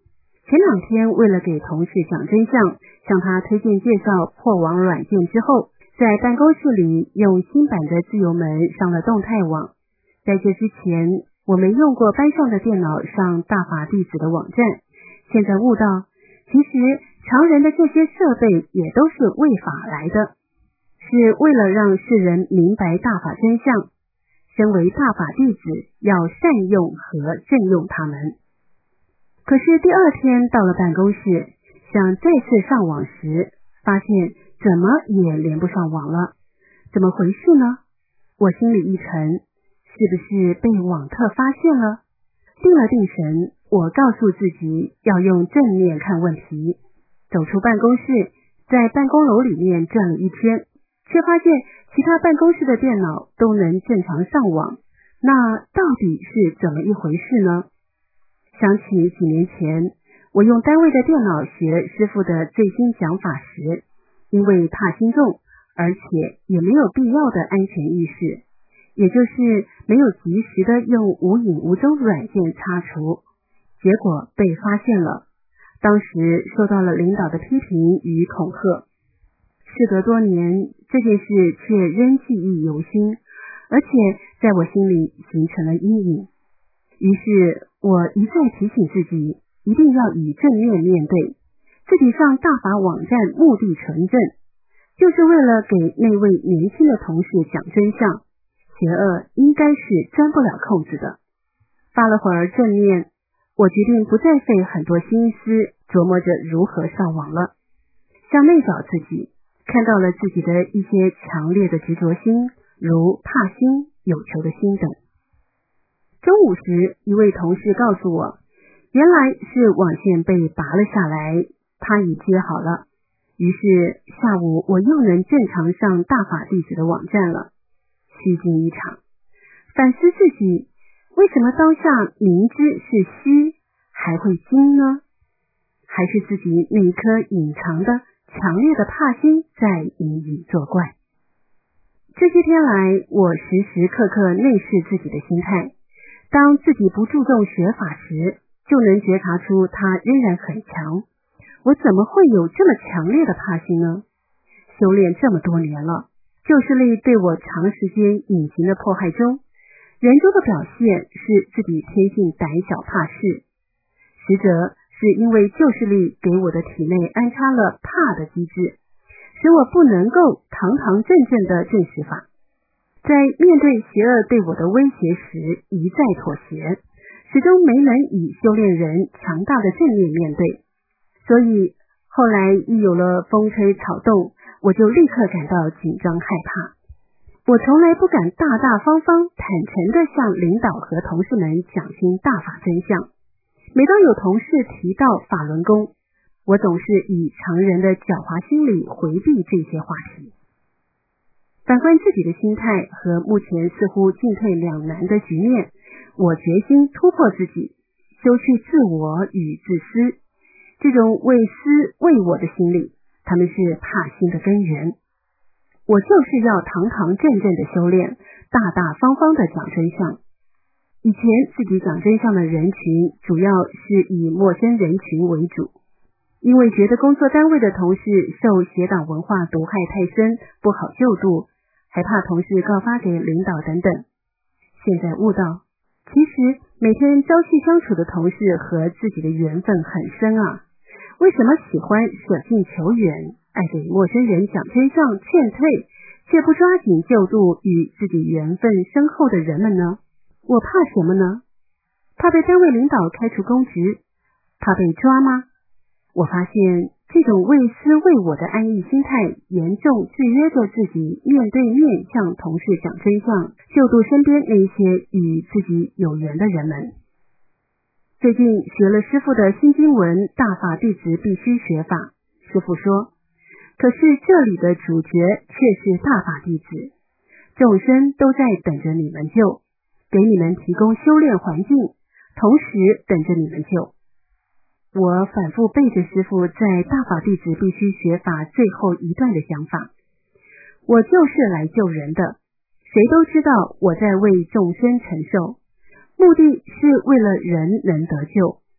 Speaker 2: 前2天为了给同事讲真相，向他推荐介绍破网软件之后，在办公室里用新版的自由门上了动态网。在这之前，我没用过班上的电脑上大法弟子的网站，现在悟到，其实常人的这些设备也都是为法来的，是为了让世人明白大法真相。身为大法弟子，要善用和正用它们。可是第2天到了办公室，想再次上网时，发现怎么也连不上网了。怎么回事呢？我心里一沉，是不是被网特发现了？定了定神，我告诉自己要用正面看问题。走出办公室，在办公楼里面转了一圈，却发现其他办公室的电脑都能正常上网，那到底是怎么一回事呢？想起几年前我用单位的电脑学师傅的最新讲法时，因为怕心重，而且也没有必要的安全意识，也就是没有及时的用无影无踪软件擦除，结果被发现了。当时受到了领导的批评与恐吓。事隔多年，这件事却仍记忆犹新，而且在我心里形成了阴影。于是我一再提醒自己，一定要以正面面对，自己上大法网站目的纯正，就是为了给那位年轻的同事讲真相，邪恶应该是钻不了空子的。发了会儿正面，我决定不再费很多心思琢磨着如何上网了，向内找自己，看到了自己的一些强烈的执着心，如怕心、有求的心等。中午时，一位同事告诉我，原来是网线被拔了下来，他已接好了。于是下午我又能正常上大法弟子的网站了，虚惊一场。反思自己，为什么当下明知是虚，还会惊呢？还是自己那一颗隐藏的强烈的怕心在隐隐作怪。这些天来，我时时刻刻内视自己的心态，当自己不注重学法时，就能觉察出它仍然很强。我怎么会有这么强烈的怕心呢？修炼这么多年了，旧势力对我长时间隐形的迫害中，人中的表现是自己天性胆小怕事，实则是因为旧势力给我的体内安插了怕的机制，使我不能够堂堂正正的正视法。在面对邪恶对我的威胁时，一再妥协，始终没能以修炼人强大的正面面对。所以后来一有了风吹草动，我就立刻感到紧张害怕。我从来不敢大大方方坦诚地向领导和同事们讲清大法真相。每当有同事提到法轮功，我总是以常人的狡猾心理回避这些话题。反观自己的心态和目前似乎进退两难的局面，我决心突破自己，修去自我与自私。这种为私为我的心理，他们是怕心的根源。我就是要堂堂正正的修炼，大大方方的讲真相。以前自己讲真相的人群主要是以陌生人群为主，因为觉得工作单位的同事受邪党文化毒害太深，不好救度，还怕同事告发给领导等等。现在悟到，其实每天朝夕相处的同事和自己的缘分很深啊，为什么喜欢舍近求远，爱给陌生人讲真相劝退，却不抓紧救度与自己缘分深厚的人们呢？我怕什么呢？怕被单位领导开除公职？怕被抓吗？我发现这种为私为我的安逸心态，严重制约着自己面对面向同事讲真相，救度身边那些与自己有缘的人们。最近学了师父的新经文大法弟子必须学法，师父说，可是这里的主角却是大法弟子，众生都在等着你们救，给你们提供修炼环境，同时等着你们救。我反复背着师父在大法弟子必须学法最后一段的想法，我就是来救人的，谁都知道我在为众生承受，目的是为了人能得救。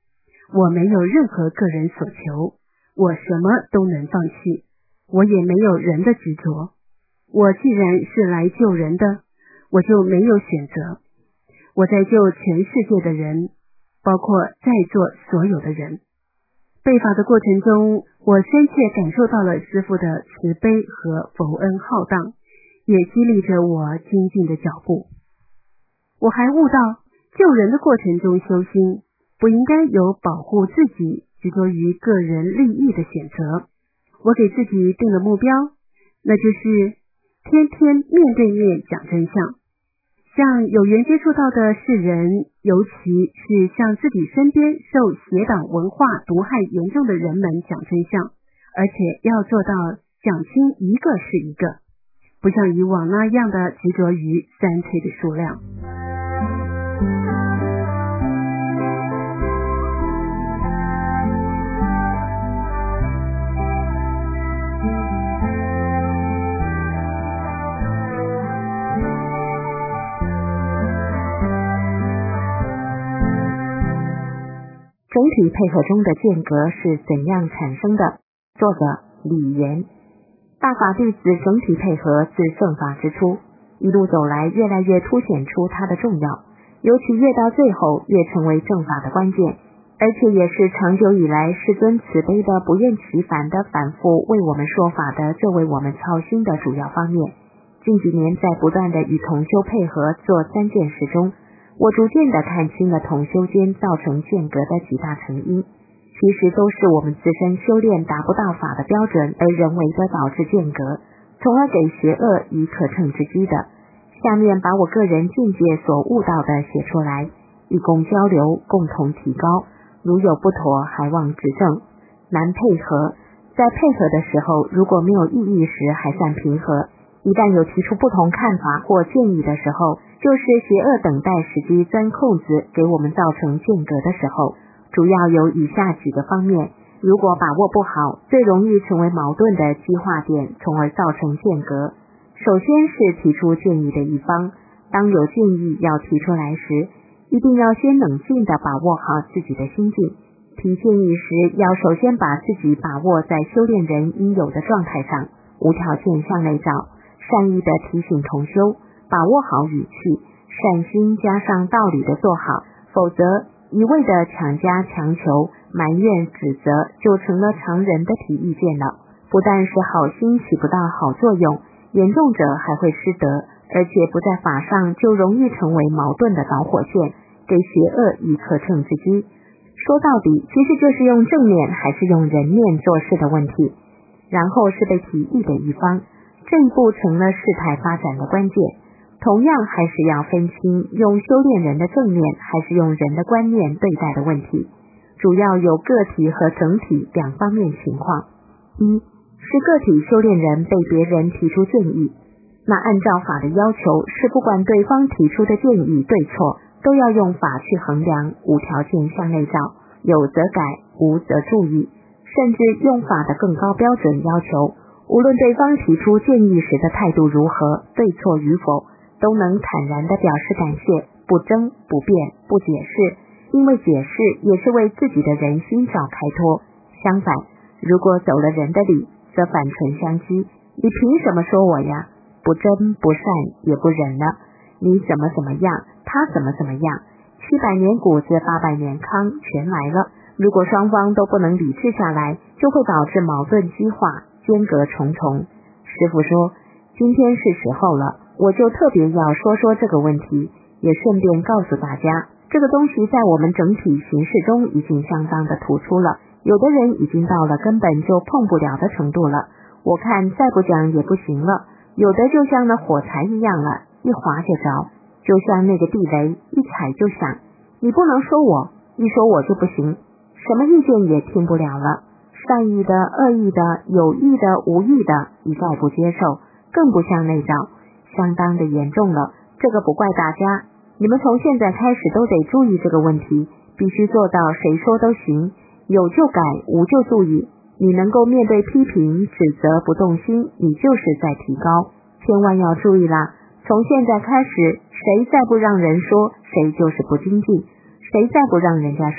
Speaker 5: 我没有任何个人所求，我什么都能放弃，我也没有人的执着。我既然是来救人的，我就没有选择。我在救全世界的人，包括在座所有的人。背法的过程中，我深切感受到了师父的慈悲和佛恩浩荡，也激励着我精进的脚步。我还悟到，救人的过程中修心，不应该有保护自己、执着于个人利益的选择。我给自己定了目标，那就是天天面对面讲真相，向有缘接触到的世人，尤其是向自己身边受邪党文化毒害严重的人们讲真相，而且要做到讲清一个是一个，不像以往那样的执着于三催的数量。
Speaker 2: 整体配合中的间隔是怎样产生的？作者李岩。大法弟子整体配合自圣法之初，一路走来越来越凸显出它的重要，尤其越到最后越成为正法的关键，而且也是长久以来世尊慈悲的不厌其烦的反复为我们说法的最为我们操心的主要方面。近几年在不断的与同修配合做三件事中，我逐渐地看清了同修间造成间隔的几大成因，其实都是我们自身修炼达不到法的标准而人为的导致间隔，从而给邪恶以可乘之机的。下面把我个人境界所悟到的写出来，以供交流，共同提高。如有不妥，还望指正。难配合，在配合的时候，如果没有异议时还算平和，一旦有提出不同看法或建议的时候，就是邪恶等待时机钻空子给我们造成间隔的时候，主要有以下几个方面。如果把握不好，最容易成为矛盾的激化点，从而造成间隔。首先是提出建议的一方，当有建议要提出来时，一定要先冷静地把握好自己的心境。提建议时，要首先把自己把握在修炼人应有的状态上，无条件向内照，善意地提醒同修，把握好语气，善心加上道理的做好，否则一味的强加强求、埋怨指责，就成了常人的提意见了。不但是好心起不到好作用，严重者还会失德，而且不在法上就容易成为矛盾的导火线，给邪恶以可乘之机。说到底，其实就是用正面还是用人面做事的问题。然后是被提议的一方，这一步成了事态发展的关键。同样还是要分清用修炼人的正面还是用人的观念对待的问题，主要有个体和整体两方面情况。一是个体修炼人被别人提出建议，那按照法的要求是不管对方提出的建议对错，都要用法去衡量，无条件向内照，有则改，无则注意，甚至用法的更高标准要求，无论对方提出建议时的态度如何，对错与否，都能坦然地表示感谢，不争不辩不解释，因为解释也是为自己的人心找开脱。相反，如果走了人的理，则反唇相讥，你凭什么说我呀？不争不善也不忍了，你怎么怎么样，他怎么怎么样，700年谷子800年糠全来了。如果双方都不能理智下来，就会导致矛盾激化，间隔重重。师父说，今天是时候了，我就特别要说说这个问题，也顺便告诉大家，这个东西在我们整体形式中已经相当的突出了，有的人已经到了根本就碰不了的程度了，我看再不讲也不行了。有的就像那火柴一样了，一划就着，就像那个地雷，一踩就响。你不能说我，一说我就不行，什么意见也听不了了，善意的、恶意的、有意的、无意的，一概不接受，更不向内照，相当的严重了。这个不怪大家，你们从现在开始都得注意这个问题，必须做到谁说都行，有就改，无就注意。你能够面对批评指责不动心，你就是在提高。千万要注意啦，从现在开始，谁再不让人说，谁就是不精进，谁再不让人家说，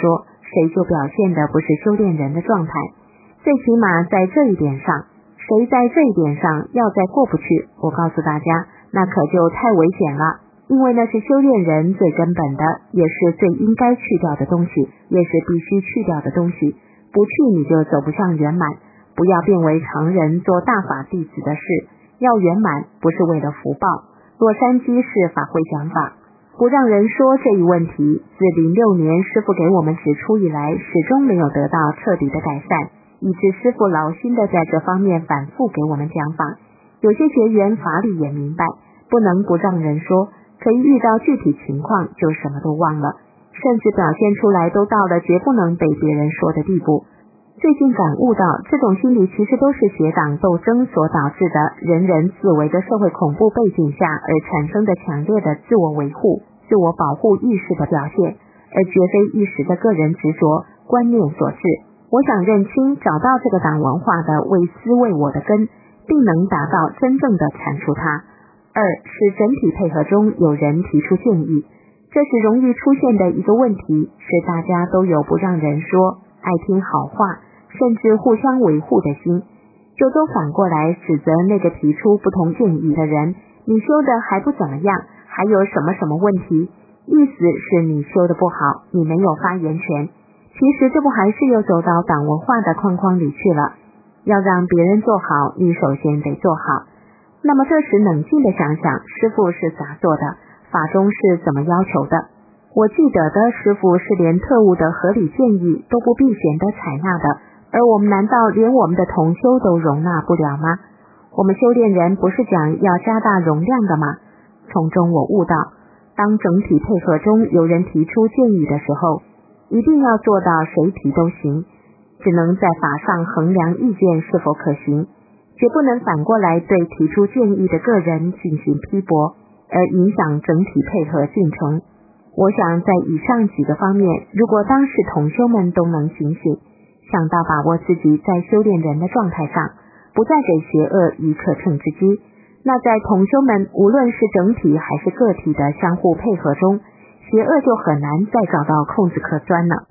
Speaker 1: 谁就表现的不是修炼人的状态。最起码在这一点上，谁在这一点上要再过不去，我告诉大家，那可就太危险了。因为那是修炼人最根本的，也是最应该去掉的东西，也是必须去掉的东西。不去你就走不上圆满。不要变为常人做大法弟子的事，要圆满不是为了福报。洛杉矶市法会讲法，不让人说这一问题，自06年师父给我们指出以来，始终没有得到彻底的改善，以致师父劳心的在这方面反复给我们讲法。有些学员法理也明白，不能不让人说，可以遇到具体情况就什么都忘了，甚至表现出来都到了绝不能被别人说的地步。最近感悟到，这种心理其实都是学党斗争所导致的人人自为的社会恐怖背景下而产生的强烈的自我维护、自我保护意识的表现，而绝非一时的个人执着、观念所致。我想认清找到这个党文化的为私为我的根，并能达到真正的铲除它。二是整体配合中有人提出建议，这是容易出现的一个问题，是大家都有不让人说、爱听好话，甚至互相维护的心，就都反过来指责那个提出不同建议的人，你修的还不怎么样，还有什么什么问题，意思是你修的不好，你没有发言权。其实这不还是又走到党文化的框框里去了。要让别人做好，你首先得做好。那么这时冷静的想想，师父是咋做的，法中是怎么要求的。我记得的师父是连特务的合理建议都不避嫌的采纳的，而我们难道连我们的同修都容纳不了吗？我们修炼人不是讲要加大容量的吗？从中我悟到，当整体配合中有人提出建议的时候，一定要做到谁提都行，只能在法上衡量意见是否可行，绝不能反过来对提出建议的个人进行批驳，而影响整体配合进程。我想在以上几个方面，如果当时同修们都能醒醒，想到把握自己在修炼人的状态上，不再给邪恶以可乘之机，那在同修们无论是整体还是个体的相互配合中，邪恶就很难再找到空子可钻了。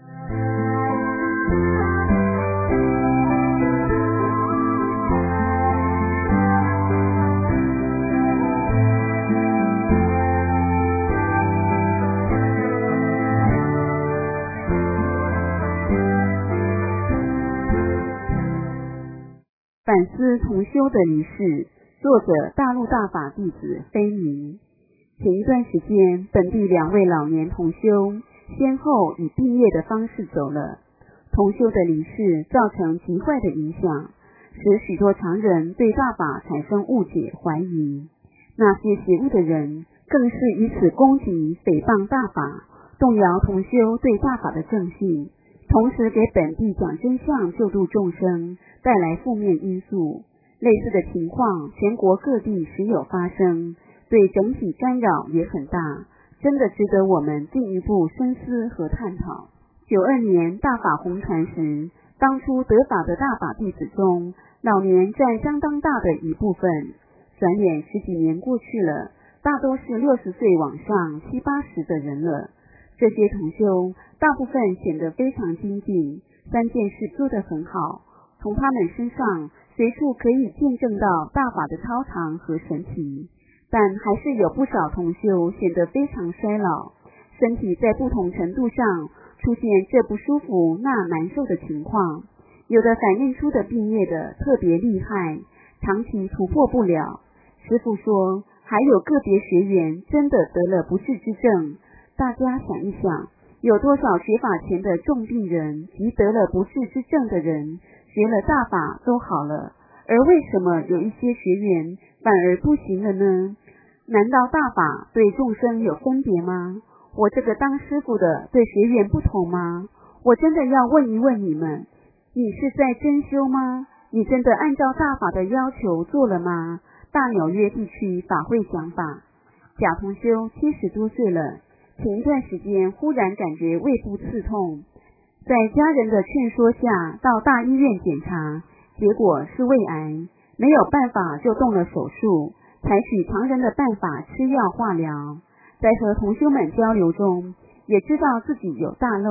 Speaker 2: 反思同修的离世，作者大陆大法弟子非明。前一段时间，本地2位老年同修先后以毕业的方式走了。同修的离世造成极坏的影响，使许多常人对大法产生误解怀疑。那些邪恶的人更是以此攻击诽谤大法，动摇同修对大法的正信，同时给本地讲真相救度众生带来负面因素。类似的情况全国各地时有发生，对整体干扰也很大，真的值得我们进一步深思和探讨。92年大法红传时，当初得法的大法弟子中，老年占相当大的一部分。转眼10几年过去了，大都是60岁往上70、80的人了。这些同修大部分显得非常精进，3件事做得很好，从他们身上随处可以见证到大法的超常和神奇。但还是有不少同修显得非常衰老，身体在不同程度上出现这不舒服那难受的情况，有的反映出的病业的特别厉害，长期突破不了。师父说，还有个别学员真的得了不治之症。大家想一想，有多少学法前的重病人及得了不治之症的人，学了大法都好了，而为什么有一些学员反而不行了呢？难道大法对众生有分别吗？我这个当师父的对学员不同吗？我真的要问一问你们，你是在真修吗？你真的按照大法的要求做了吗？大纽约地区法会讲法，贾同修70多岁了，前一段时间忽然感觉胃部刺痛，在家人的劝说下到大医院检查，结果是胃癌，没有办法就动了手术，采取常人的办法吃药化疗。在和同修们交流中，也知道自己有大漏，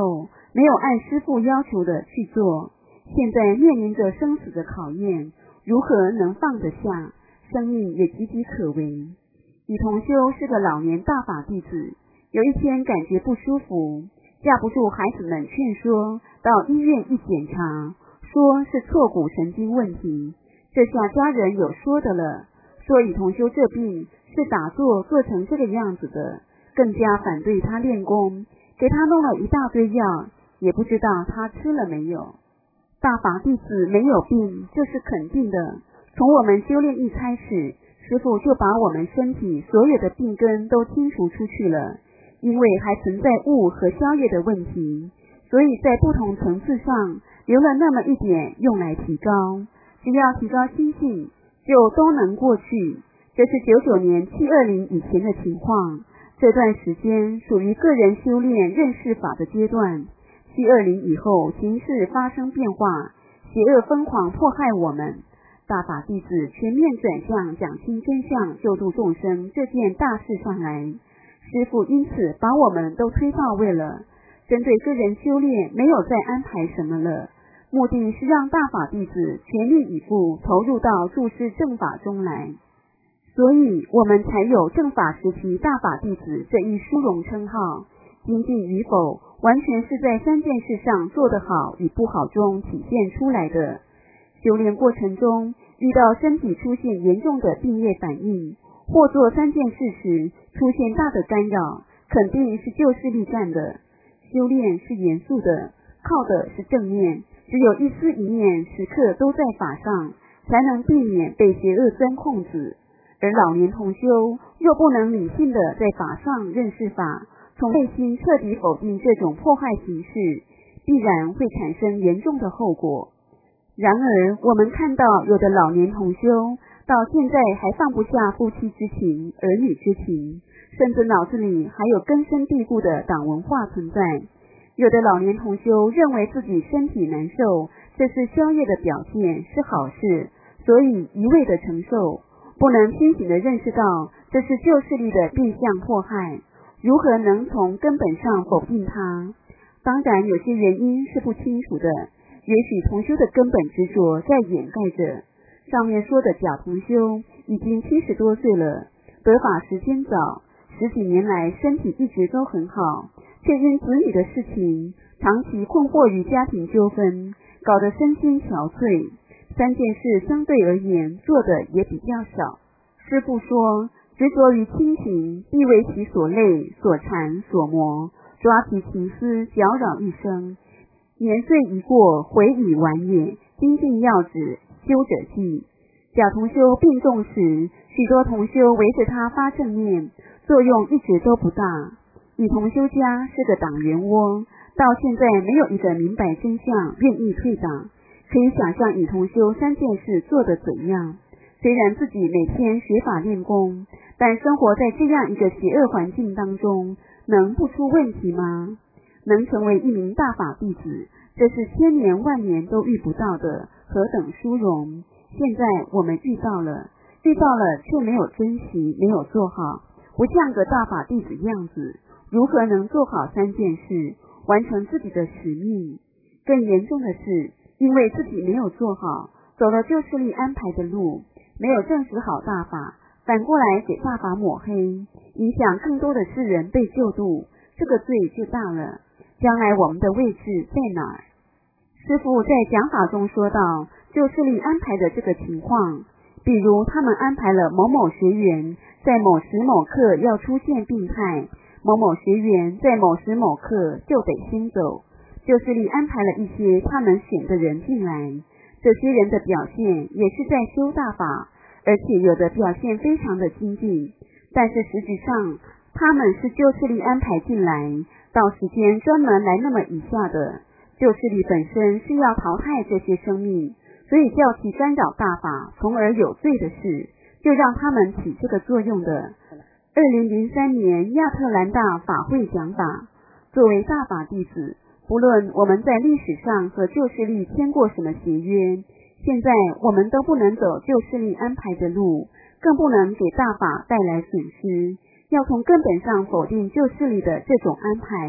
Speaker 2: 没有按师父要求的去做，现在面临着生死的考验，如何能放得下？生命也岌岌可危。李同修是个老年大法弟子，有一天感觉不舒服，架不住孩子们劝说，到医院一检查，说是坐骨神经问题。这下家人有说的了，说李同修这病是打坐做成这个样子的，更加反对他练功，给他弄了一大堆药，也不知道他吃了没有。大法弟子没有病，这是肯定的。从我们修炼一开始，师父就把我们身体所有的病根都清除出去了，因为还存在物和宵夜的问题，所以在不同层次上留了那么一点用来提高，只要提高心性，就都能过去。这是99年720以前的情况，这段时间属于个人修炼认识法的阶段。720以后，形势发生变化，邪恶疯狂迫害我们，大法弟子全面转向讲清真相、救度众生这件大事上来。师父因此把我们都推到位了，针对个人修炼没有再安排什么了，目的是让大法弟子全力以赴投入到注释正法中来，所以我们才有正法时期大法弟子这一殊荣称号。精进与否，完全是在3件事上做得好与不好中体现出来的。修炼过程中遇到身体出现严重的病业反应，或做3件事时出现大的干扰，肯定是旧势力干的。修炼是严肃的，靠的是正念，只有一丝一念时刻都在法上，才能避免被邪恶钻空子。而老年同修若不能理性的在法上认识法，从内心彻底否定这种迫害形式，必然会产生严重的后果。然而我们看到有的老年同修到现在还放不下夫妻之情、儿女之情，甚至脑子里还有根深蒂固的党文化存在。有的老年同修认为自己身体难受，这是宵夜的表现，是好事，所以一味的承受，不能清醒地认识到这是旧势力的变相迫害，如何能从根本上否定它？当然有些原因是不清楚的，也许同修的根本执着在掩盖着。上面说的假同修已经70多岁了，得法时间早，10几年来身体一直都很好，却因子女的事情长期困惑于家庭纠纷，搞得身心憔悴。3件事相对而言做的也比较少。师父说，执着于亲情，必为其所累、所缠、所磨，抓提情思，搅扰一生。年岁一过，悔已晚也，精进要旨，修者记。假同修病重时，许多同修围着他发正念，作用一直都不大。李同修家是个党员窝，到现在没有一个明白真相，愿意退党。可以想象李同修3件事做得怎样。虽然自己每天学法练功，但生活在这样一个邪恶环境当中，能不出问题吗？能成为一名大法弟子，这是千年万年都遇不到的，何等殊荣！现在我们遇到了却没有珍惜，没有做好，不像个大法弟子样子，如何能做好3件事，完成自己的使命？更严重的是，因为自己没有做好，走了旧势力安排的路，没有证实好大法，反过来给大法抹黑，影响更多的世人被救度，这个罪就大了。将来我们的位置在哪儿？师父在讲法中说到旧势力安排的这个情况，比如他们安排了某某学员在某时某刻要出现病态，某某学员在某时某刻就得先走，旧势力安排了一些他们选的人进来，这些人的表现也是在修大法，而且有的表现非常的精进，但是实际上他们是旧势力安排进来，到时间专门来那么一下的。旧势力本身是要淘汰这些生命，所以叫其干扰大法，从而有罪的事，就让他们起这个作用的。2003年亚特兰大法会讲法，作为大法弟子，不论我们在历史上和旧势力签过什么协约，现在我们都不能走旧势力安排的路，更不能给大法带来损失，要从根本上否定旧势力的这种安排，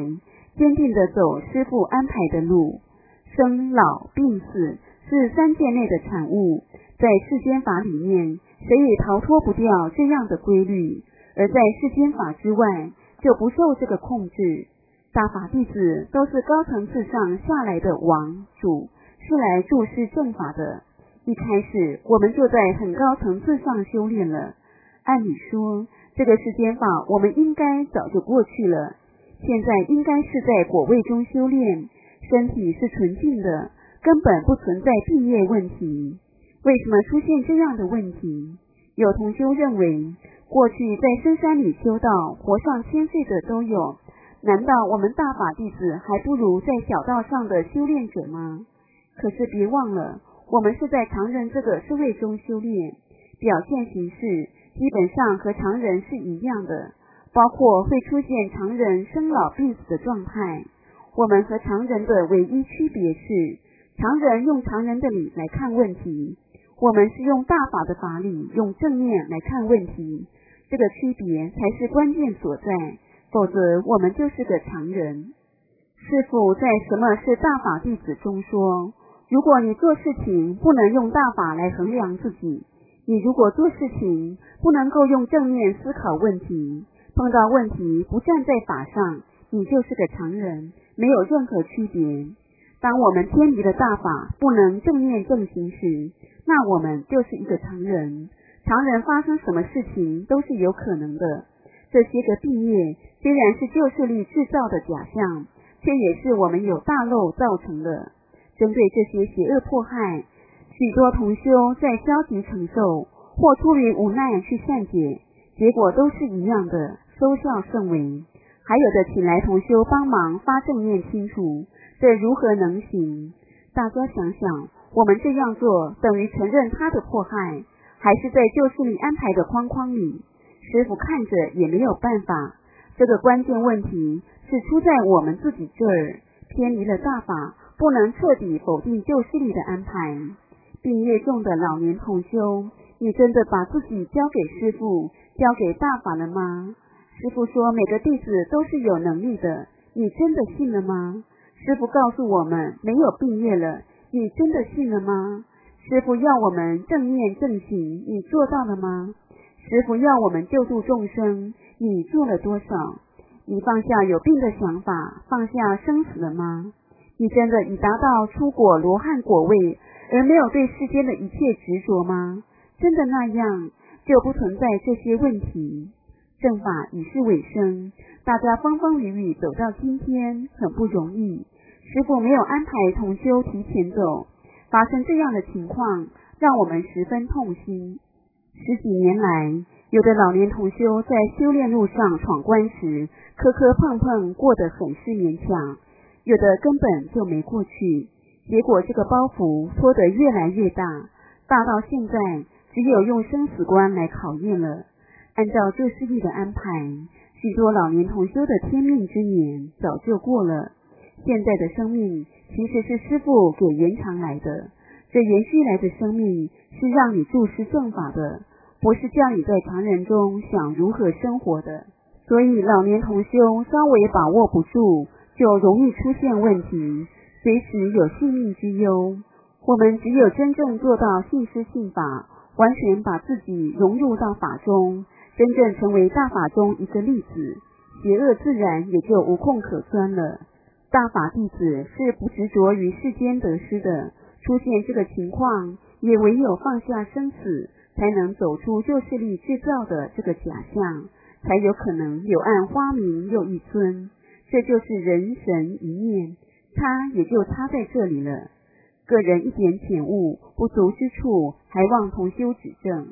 Speaker 2: 坚定地走师父安排的路。生老病死是三界内的产物，在世间法里面，谁也逃脱不掉这样的规律，而在世间法之外，就不受这个控制。大法弟子都是高层次上下来的王主，是来注释正法的。一开始我们就在很高层次上修炼了，按理说这个世间法我们应该早就过去了，现在应该是在果位中修炼，身体是纯净的，根本不存在毕业问题。为什么出现这样的问题？有同修认为，过去在深山里修道活上1000岁的都有，难道我们大法弟子还不如在小道上的修炼者吗？可是别忘了，我们是在常人这个社会中修炼，表现形式基本上和常人是一样的，包括会出现常人生老病死的状态。我们和常人的唯一区别是，常人用常人的理来看问题，我们是用大法的法理，用正面来看问题，这个区别才是关键所在，否则我们就是个常人。师父在《什么是大法弟子》中说，如果你做事情不能用大法来衡量自己，你如果做事情不能够用正面思考问题，碰到问题不站在法上，你就是个常人，没有任何区别。当我们偏离了大法，不能正面正行时，那我们就是一个常人。常人发生什么事情都是有可能的。这些个病业虽然是旧势力制造的假象，却也是我们有大漏造成的。针对这些邪恶迫害，许多同修在消极承受，或出于无奈去善解，结果都是一样的，收效甚微。还有的请来同修帮忙发正念清除，这如何能行？大家想想，我们这样做等于承认他的迫害，还是在旧势力安排的框框里？师父看着也没有办法。这个关键问题是出在我们自己这儿，偏离了大法，不能彻底否定旧势力的安排。病业重的老年同修，你真的把自己交给师父，交给大法了吗？师父说每个弟子都是有能力的，你真的信了吗？师父告诉我们没有病业了，你真的信了吗？师父要我们正念正行，你做到了吗？师父要我们救度众生，你做了多少？你放下有病的想法，放下生死了吗？你真的已达到出果罗汉果位，而没有对世间的一切执着吗？真的那样，就不存在这些问题。正法已是尾声，大家风风雨雨走到今天很不容易，师父没有安排同修提前走，发生这样的情况让我们十分痛心。10几年来，有的老年同修在修炼路上闯关时磕磕碰碰，过得很是勉强，有的根本就没过去，结果这个包袱拖得越来越大，大到现在只有用生死观来考验了。按照旧势力的安排，许多老年同修的天命之年早就过了，现在的生命其实是师父给延长来的，这延续来的生命是让你注释正法的，不是叫你在常人中想如何生活的。所以老年同修稍微把握不住，就容易出现问题，随时有性命之忧。我们只有真正做到信师信法，完全把自己融入到法中，真正成为大法中一个粒子，邪恶自然也就无空可钻了。大法弟子是不执着于世间得失的，出现这个情况，也唯有放下生死，才能走出旧势力制造的这个假象，才有可能柳暗花明又一村。这就是人神一念，差也就差在这里了。个人一点浅悟不足之处，还望同修指正。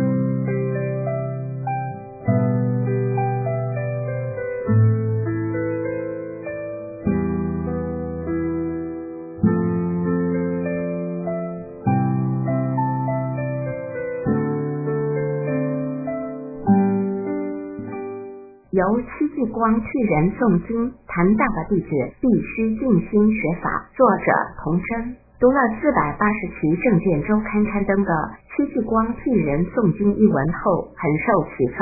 Speaker 6: 由七聚光去人诵经谈大法弟子必须静心学法，作者童真。读了480期证件周刊刊登的七聚光去人诵经一文后，很受启发，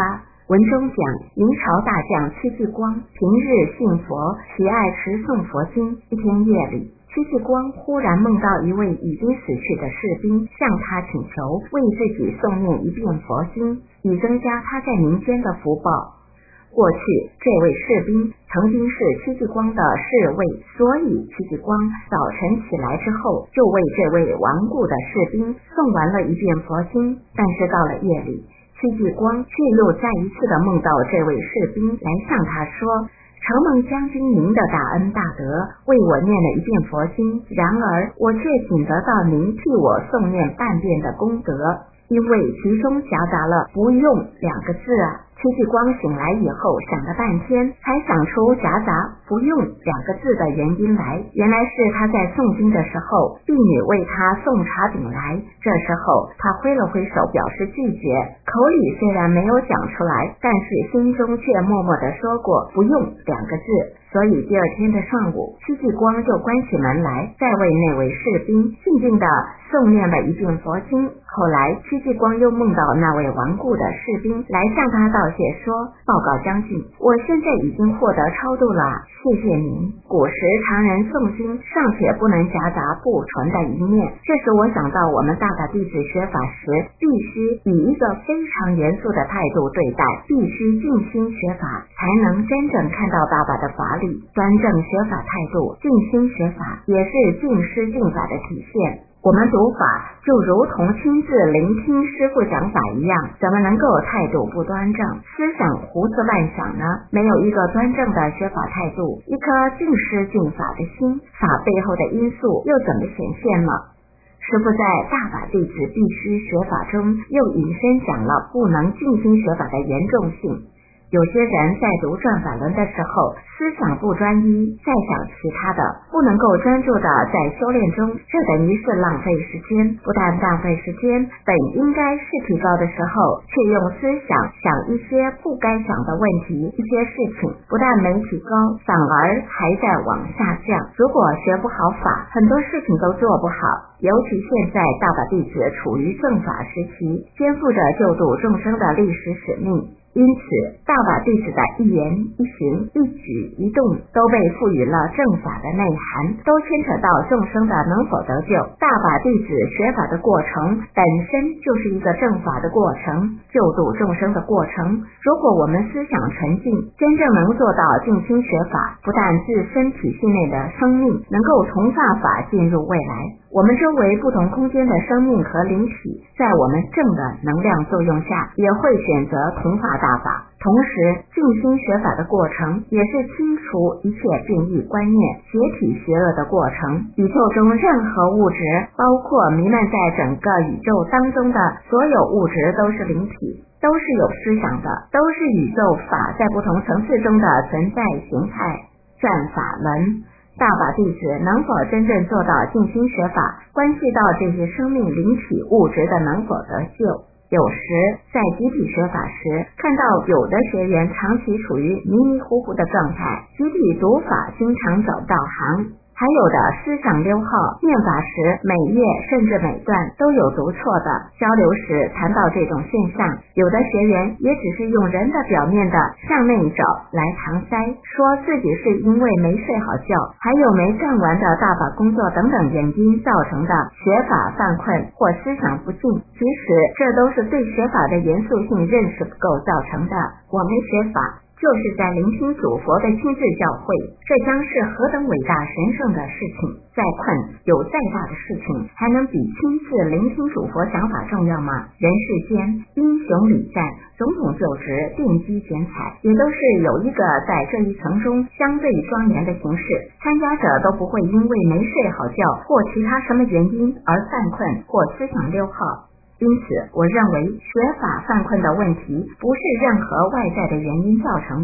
Speaker 6: 文中讲，明朝大将戚继光平日信佛，喜爱持诵佛经。一天夜里，戚继光忽然梦到一位已经死去的士兵向他请求为自己诵念一遍佛经，以增加他在民间的福报。过去这位士兵曾经是戚继光的侍卫，所以戚继光早晨起来之后就为这位亡故的士兵诵完了一遍佛经。但是到了夜里，戚继光却又再一次的梦到这位士兵来向他说，承蒙将军您的大恩大德，为我念了一遍佛经，然而我却仅得到您替我诵念半遍的功德，因为其中夹杂了不用两个字啊。戚继光醒来以后想了半天，才想出夹杂不用两个字的原因来，原来是他在诵经的时候，婢女为他送茶饼来，这时候他挥了挥手表示拒绝，口里虽然没有讲出来，但是心中却默默地说过不用两个字。所以第二天的上午，戚继光就关起门来，再为那位士兵静静地诵念了一遍佛经。后来戚继光又梦到那位亡故的士兵来向他道谢说，报告将军，我现在已经获得超度了，谢谢您。古时常人诵经尚且不能夹杂不纯的一面，这时我想到我们大法弟子学法时必须以一个非常严肃的态度对待，必须静心学法，才能真正看到大法的法理。端正学法态度，静心学法也是静师静法的体现。我们读法就如同亲自聆听师父讲法一样，怎么能够态度不端正，思想胡思乱想呢？没有一个端正的学法态度，一颗静师静法的心，法背后的因素又怎么显现呢？师父在大法弟子必须学法中又引申讲了不能静心学法的严重性。有些人在读转法轮的时候，思想不专一，再想其他的，不能够专注的在修炼中，这等于是浪费时间。不但浪费时间，本应该是提高的时候，却用思想想一些不该想的问题，一些事情不但没提高，反而还在往下降。如果学不好法，很多事情都做不好。尤其现在大法弟子处于正法时期，肩负着救度众生的历史使命，因此大法弟子的一言一行一举一动都被赋予了正法的内涵，都牵扯到众生的能否得救。大法弟子学法的过程本身就是一个正法的过程，救度众生的过程。如果我们思想纯净，真正能做到静心学法，不但自身体系内的生命能够同大法进入未来，我们周围不同空间的生命和灵体，在我们正的能量作用下，也会选择同法大法。同时，静心学法的过程也是清除一切变异观念、解体邪恶的过程。宇宙中任何物质，包括弥漫在整个宇宙当中的所有物质，都是灵体，都是有思想的，都是宇宙法在不同层次中的存在形态。转法轮，大法弟子能否真正做到静心学法，关系到这些生命灵体物质的能否得救。有时在集体学法时，看到有的学员长期处于迷迷糊糊的状态，集体读法经常走不到行，还有的思想溜号，念法时每页甚至每段都有读错的。交流时谈到这种现象，有的学员也只是用人的表面的向内找来搪塞，说自己是因为没睡好觉，还有没干完的大法工作等等原因造成的学法犯困或思想不进。其实这都是对学法的严肃性认识不够造成的。我们学法就是在聆听主佛的亲自教诲，这将是何等伟大神圣的事情！再困有再大的事情，还能比亲自聆听主佛讲法重要吗？人世间英雄礼赞，总统就职，奠基剪彩，也都是有一个在这一层中相对庄严的形式。参加者都不会因为没睡好觉或其他什么原因而犯困或思想溜号。因此我认为学法犯困的问题不是任何外在的原因造成的，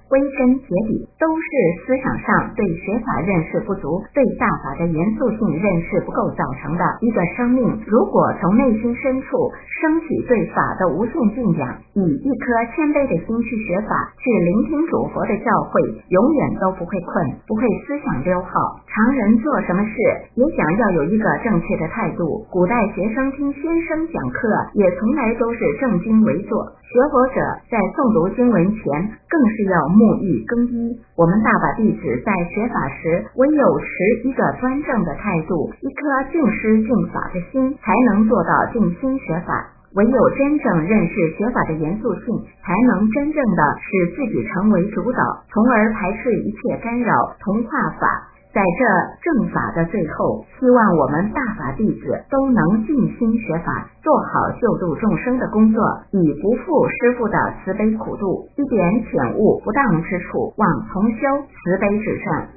Speaker 6: 归根结底都是思想上对学法认识不足，对大法的严肃性认识不够造成的。一个生命如果从内心深处升起对法的无限敬仰，以一颗谦卑的心去学法，去聆听主佛的教诲，永远都不会困，不会思想溜号。常人做什么事也想要有一个正确的态度，古代学生听先生讲课也从来都是正襟危坐，学佛者在诵读经文前更是要沐浴更衣。我们大法弟子在学法时，唯有持一个端正的态度，一颗敬师敬法的心，才能做到静心学法。唯有真正认识学法的严肃性，才能真正的使自己成为主导，从而排斥一切干扰，同化法。在这正法的最后，希望我们大法弟子都能静心学法，做好救度众生的工作，以不负师父的慈悲苦度，一点浅悟不当之处，望从修，慈悲至善。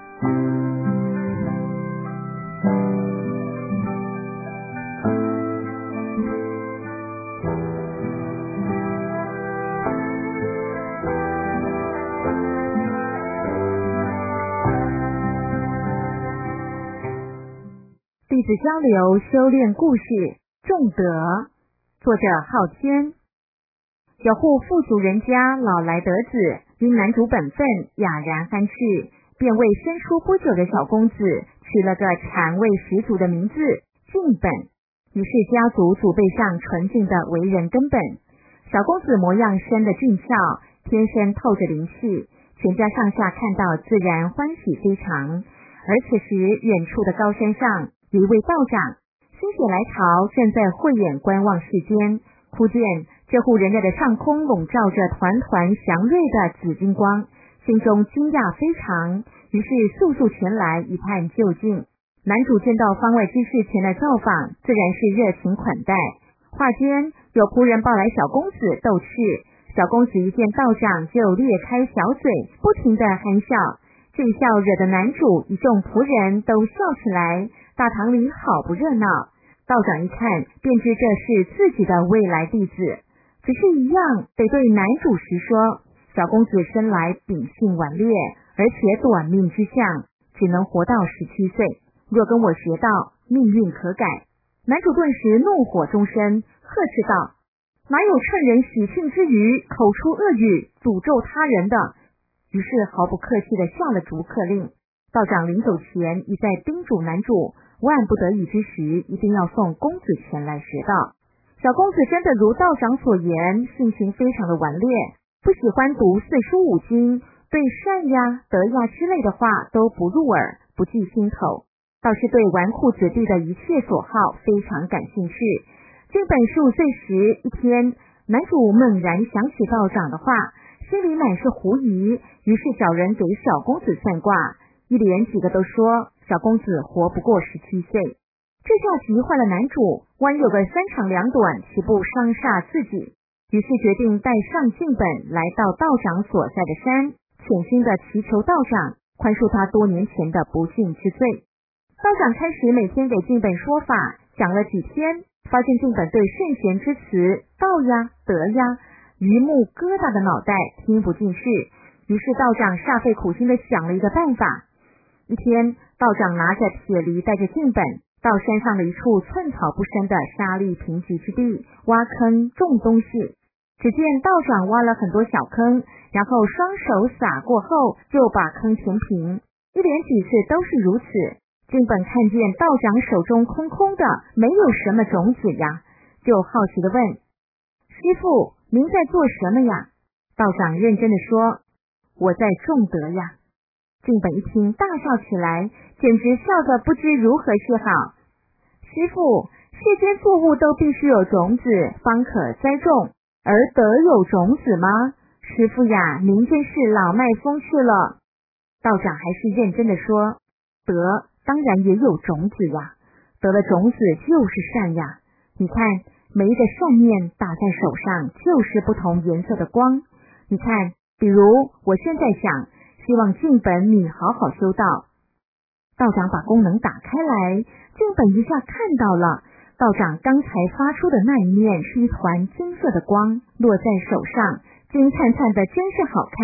Speaker 1: 弟子交流修炼故事，重德。作者昊天。有户富足人家老来得子，因男主本分雅然憨趣，便为生出不久的小公子取了个禅味十足的名字净本，于是家族祖辈上纯净的为人根本。小公子模样生得俊俏，天生透着灵气，全家上下看到自然欢喜非常。而此时远处的高山上，有一位道长心血来潮，正在慧眼观望世间，忽见这户人家的上空笼罩着团团祥瑞的紫金光，心中惊讶非常，于是速速前来一探究竟。男主见到方外居士前来造访，自然是热情款待。话间有仆人抱来小公子逗趣，小公子一见道长就裂开小嘴，不停地憨笑。这一笑惹得男主一众仆人都笑起来，大堂里好不热闹。道长一看便知这是自己的未来弟子，只是一样得对男主实说，小公子生来秉性顽劣，而且短命之相，只能活到17岁，若跟我学道，命运可改。男主顿时怒火中生，呵斥道：哪有趁人喜庆之余口出恶语诅咒他人的？于是毫不客气地下了逐客令。道长临走前一再叮嘱男主，万不得已之时一定要送公子前来学道。小公子真的如道长所言，性情非常的顽劣，不喜欢读四书五经，对善呀德呀之类的话都不入耳，不记心头，倒是对纨绔子弟的一切所好非常感兴趣。经本数岁时，一天男主猛然想起道长的话，心里满是狐疑，于是找人给小公子算卦，一连几个都说小公子活不过17岁。这下急坏了男主，弯有个三长两短，岂不伤煞自己？于是决定带上净本来到道长所在的山，潜心的祈求道长宽恕他多年前的不幸之罪。道长开始每天给净本说法，讲了几天，发现净本对圣贤之词道呀德呀榆木疙瘩的脑袋听不进去，于是道长煞费苦心的想了一个办法。一天，道长拿着铁犁带着净本到山上的一处寸草不生的沙砾贫瘠之地，挖坑种东西。只见道长挖了很多小坑，然后双手撒过后就把坑填平，一连几次都是如此。净本看见道长手中空空的，没有什么种子呀，就好奇地问：师父，您在做什么呀？道长认真地说：我在种德呀。净本一听大笑起来，简直笑得不知如何是好。师父，世间作物都必须有种子方可栽种，而德有种子吗？师父呀，您真是老迈风趣了。道长还是认真地说：德当然也有种子呀，得了种子就是善呀。你看，每一个善念打在手上就是不同颜色的光。你看，比如我现在想，希望净本你好好修道。道长把功能打开来，净本一下看到了，道长刚才发出的那一面是一团金色的光，落在手上，金灿灿的真是好看，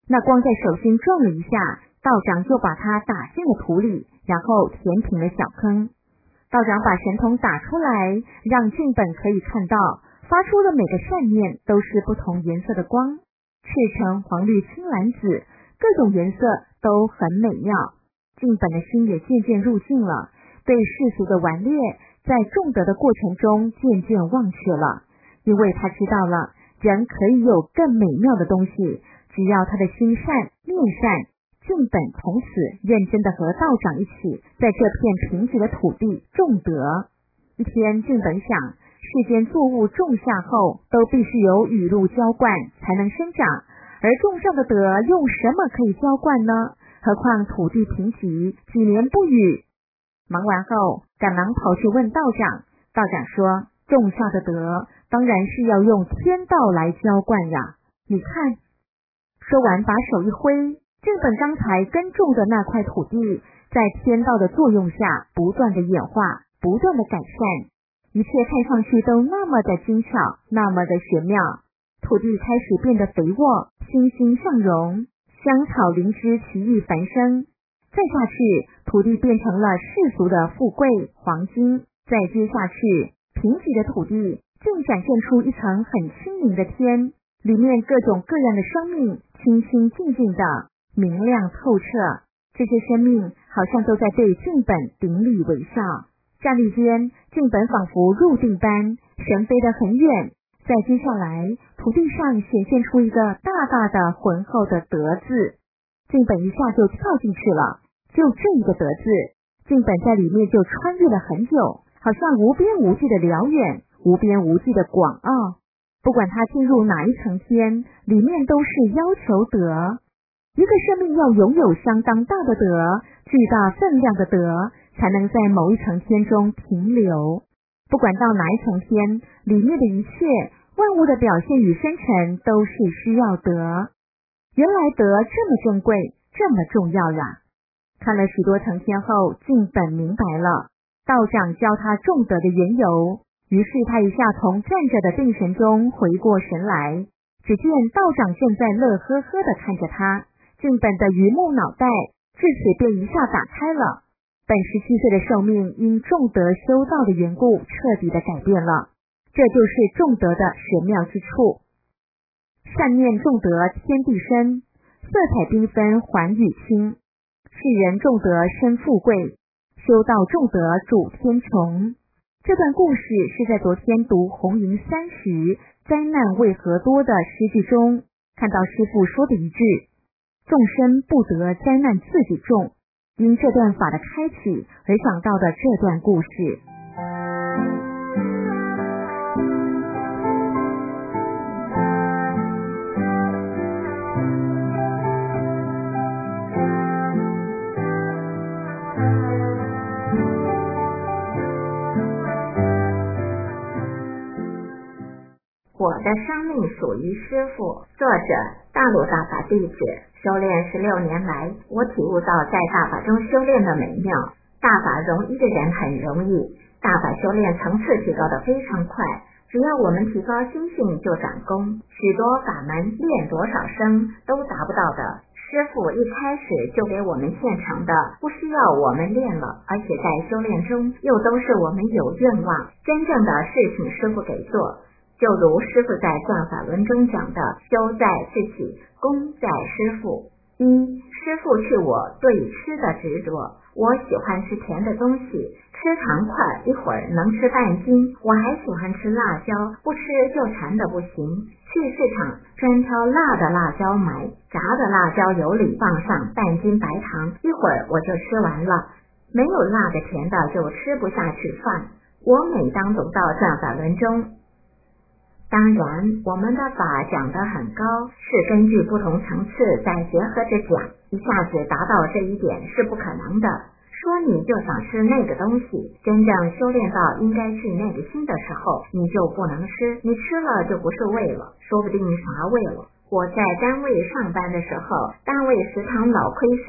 Speaker 1: 那光在手心撞了一下，道长就把它打进了土里，然后填平了小坑。道长把神童打出来，让静本可以看到，发出的每个扇面都是不同颜色的光，赤橙黄绿青蓝紫，各种颜色都很美妙。静本的心也渐渐入静了，对世俗的顽劣在种德的过程中渐渐忘却了，因为他知道了人可以有更美妙的东西，只要他的心善念善。静本从此认真的和道长一起在这片贫瘠的土地种德。一天，静本想，世间作物种下后都必须有雨露浇灌才能生长，而种上的德用什么可以浇灌呢？何况土地贫瘠，几年不雨。忙完后，赶忙跑去问道长，道长说，种下的德当然是要用天道来浇灌呀，你看。说完把手一挥，静本刚才耕种的那块土地在天道的作用下不断的演化，不断的改善，一切看上去都那么的精巧，那么的玄妙。土地开始变得肥沃，欣欣向荣，香草灵芝奇异繁生。再下去，土地变成了世俗的富贵黄金。再接下去，贫瘠的土地竟展现出一层很清明的天，里面各种各样的生命清清静静的明亮透彻，这些生命好像都在对静本顶礼微笑。站立间，静本仿佛入定般，神飞得很远。再接下来，土地上显现出一个大大的浑厚的德字，静本一下就跳进去了。就这一个德字，静本在里面就穿越了很久，好像无边无际的辽远，无边无际的广奥。不管他进入哪一层天，里面都是要求德。一个生命要拥有相当大的德，巨大分量的德，才能在某一层天中停留。不管到哪一层天，里面的一切万物的表现与生成都是需要德。原来德这么珍贵，这么重要呀！看了许多层天后，静本明白了道长教他种德的缘由，于是他一下从站着的定神中回过神来，只见道长正在乐呵呵地看着他。静本的榆木脑袋至此便一下打开了，本17岁的寿命因种德修道的缘故彻底的改变了，这就是种德的玄妙之处。善念种德天地生，色彩缤纷寰宇清，世人种德生富贵，修道种德主天崇。这段故事是在昨天读红云30灾难为何多的诗句中看到师父说的一句，众生不得灾难自己种，因这段法的开启而想到的这段故事。
Speaker 6: 我的生命属于师父。作者大陆大法弟子，修炼16年来，我体悟到在大法中修炼的美妙。大法容易的人很容易，大法修炼层次提高的非常快，只要我们提高心性就长功，许多法门练多少生都达不到的。师父一开始就给我们现成的，不需要我们练了，而且在修炼中又都是我们有愿望，真正的是请师父给做。就如师父在《转法轮》中讲的，修在自己，功在师父。师父是我对吃的执着，我喜欢吃甜的东西，吃糖块一会儿能吃半斤，我还喜欢吃辣椒，不吃就馋得不行。去市场专挑辣的辣椒买，炸的辣椒油里放上半斤白糖，一会儿我就吃完了。没有辣的甜的就吃不下去饭。我每当读到《转法轮》中，当然我们的法讲得很高，是根据不同层次再结合着讲，一下子达到这一点是不可能的。说你就想吃那个东西，真正修炼到应该是那个心的时候，你就不能吃，你吃了就不是胃了，说不定啥胃了。我在单位上班的时候，单位食堂老亏损，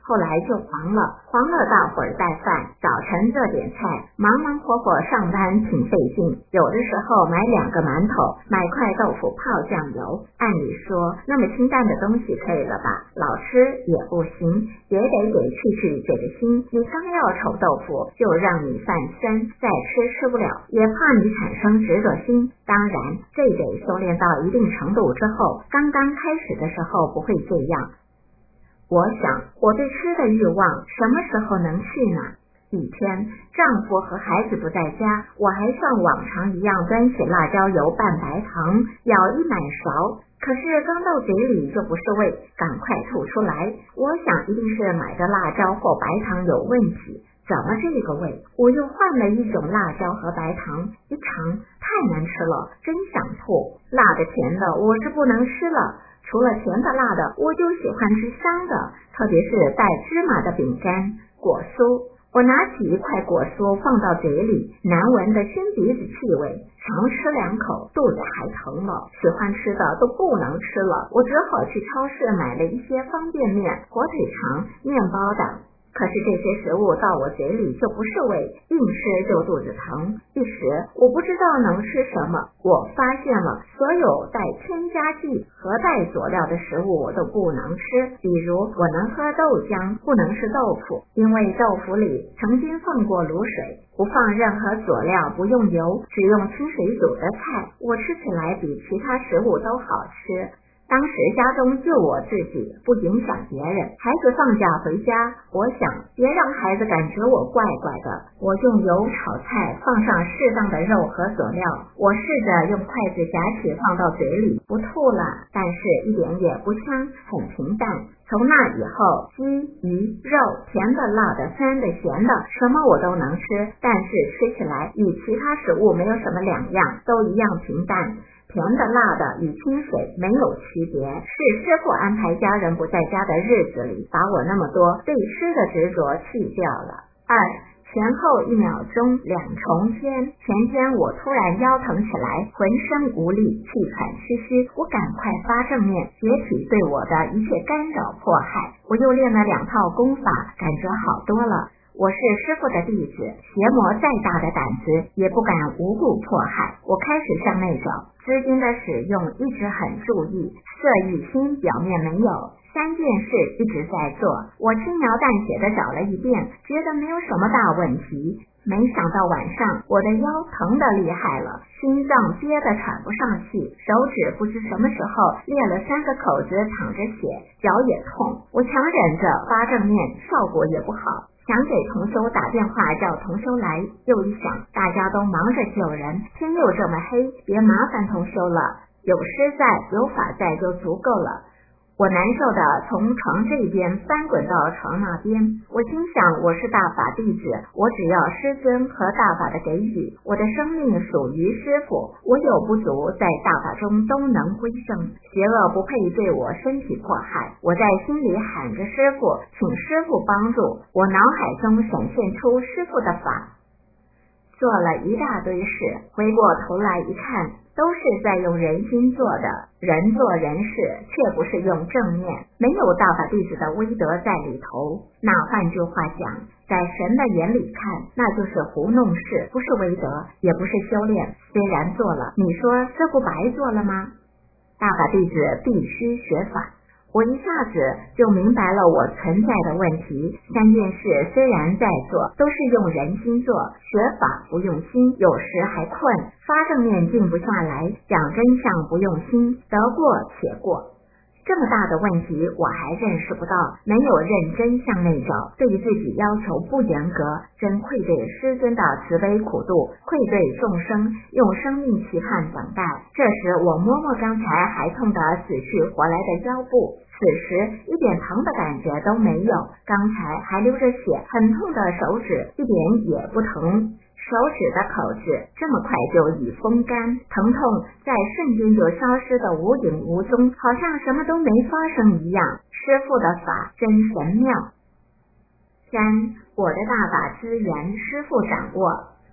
Speaker 6: 后来就黄了大伙儿带饭，早晨热点菜，忙忙活活上班挺费劲，有的时候买2个馒头，买块豆腐泡酱油，按理说那么清淡的东西可以了吧，老吃也不行，也得给去这个心，你刚要炒豆腐就让米饭酸，再吃不了，也怕你产生执着心，当然这得修炼到一定程度之后，刚刚开始的时候不会这样。我想我对吃的欲望什么时候能去呢？一天丈夫和孩子不在家，我还像往常一样端起辣椒油拌白糖，舀一满勺，可是刚到嘴里就不是味，赶快吐出来。我想一定是买的辣椒或白糖有问题，怎么这个味？我又换了一种辣椒和白糖，一尝太难吃了，真想吐。辣的甜的我是不能吃了，除了甜的辣的，我就喜欢吃香的，特别是带芝麻的饼干、果酥。我拿起一块果酥放到嘴里，难闻的熏鼻子气味，常吃2口，肚子还疼了，喜欢吃的都不能吃了，我只好去超市买了一些方便面、火腿肠、面包等。可是这些食物到我嘴里就不是味，硬吃就肚子疼。一时我不知道能吃什么，我发现了所有带添加剂和带佐料的食物我都不能吃，比如我能喝豆浆，不能吃豆腐，因为豆腐里曾经放过卤水，不放任何佐料，不用油，只用清水煮的菜，我吃起来比其他食物都好吃。当时家中就我自己，不影响别人。孩子放假回家，我想别让孩子感觉我怪怪的，我用油炒菜，放上适当的肉和佐料，我试着用筷子夹起放到嘴里，不吐了，但是一点也不香，很平淡。从那以后，鸡、鱼、肉，甜的、辣的、酸的、咸的，什么我都能吃，但是吃起来与其他食物没有什么两样，都一样平淡。甜的辣的与清水没有区别，是师父安排家人不在家的日子里，把我那么多对吃的执着去掉了。2前后1秒钟2重天。前天我突然腰疼起来，浑身无力，气喘吁吁，我赶快发正念，解体对我的一切干扰迫害。我又练了2套功法，感觉好多了。我是师父的弟子，邪魔再大的胆子也不敢无故迫害。我开始向内找，资金的使用一直很注意，色欲心表面没有，3件事一直在做。我轻描淡写的找了一遍，觉得没有什么大问题。没想到晚上我的腰疼得厉害了，心脏憋得喘不上气，手指不知什么时候裂了3个口子，淌着血，脚也痛。我强忍着发正念，效果也不好。想给同修打电话叫同修来，又一想大家都忙着救人，天又这么黑，别麻烦同修了，有师在有法在就足够了。我难受的从床这边翻滚到床那边，我心想我是大法弟子，我只要师尊和大法的给予，我的生命属于师父，我有不足在大法中都能归正，邪恶不配对我身体迫害。我在心里喊着师父，请师父帮助，我脑海中显现出师父的法，做了一大堆事，回过头来一看，都是在用人心做的，人做人事，却不是用正念，没有大法弟子的威德在里头。那换句话讲，在神的眼里看，那就是糊弄事，不是威德，也不是修炼。虽然做了，你说这不白做了吗？大法弟子必须学法。我一下子就明白了我存在的问题。3件事虽然在做，都是用人心做，学法不用心，有时还困，发正念静不下来，讲真相不用心，得过且过。这么大的问题我还认识不到，没有认真向内找，对自己要求不严格，真愧对师尊的慈悲苦度，愧对众生，用生命期盼等待。这时我摸摸刚才还痛得死去活来的腰部，此时一点疼的感觉都没有，刚才还流着血很痛的手指一点也不疼，手指的口子这么快就已风干，疼痛在瞬间就消失的无影无踪，好像什么都没发生一样。师父的法真神妙。3我的大法资源师父掌握。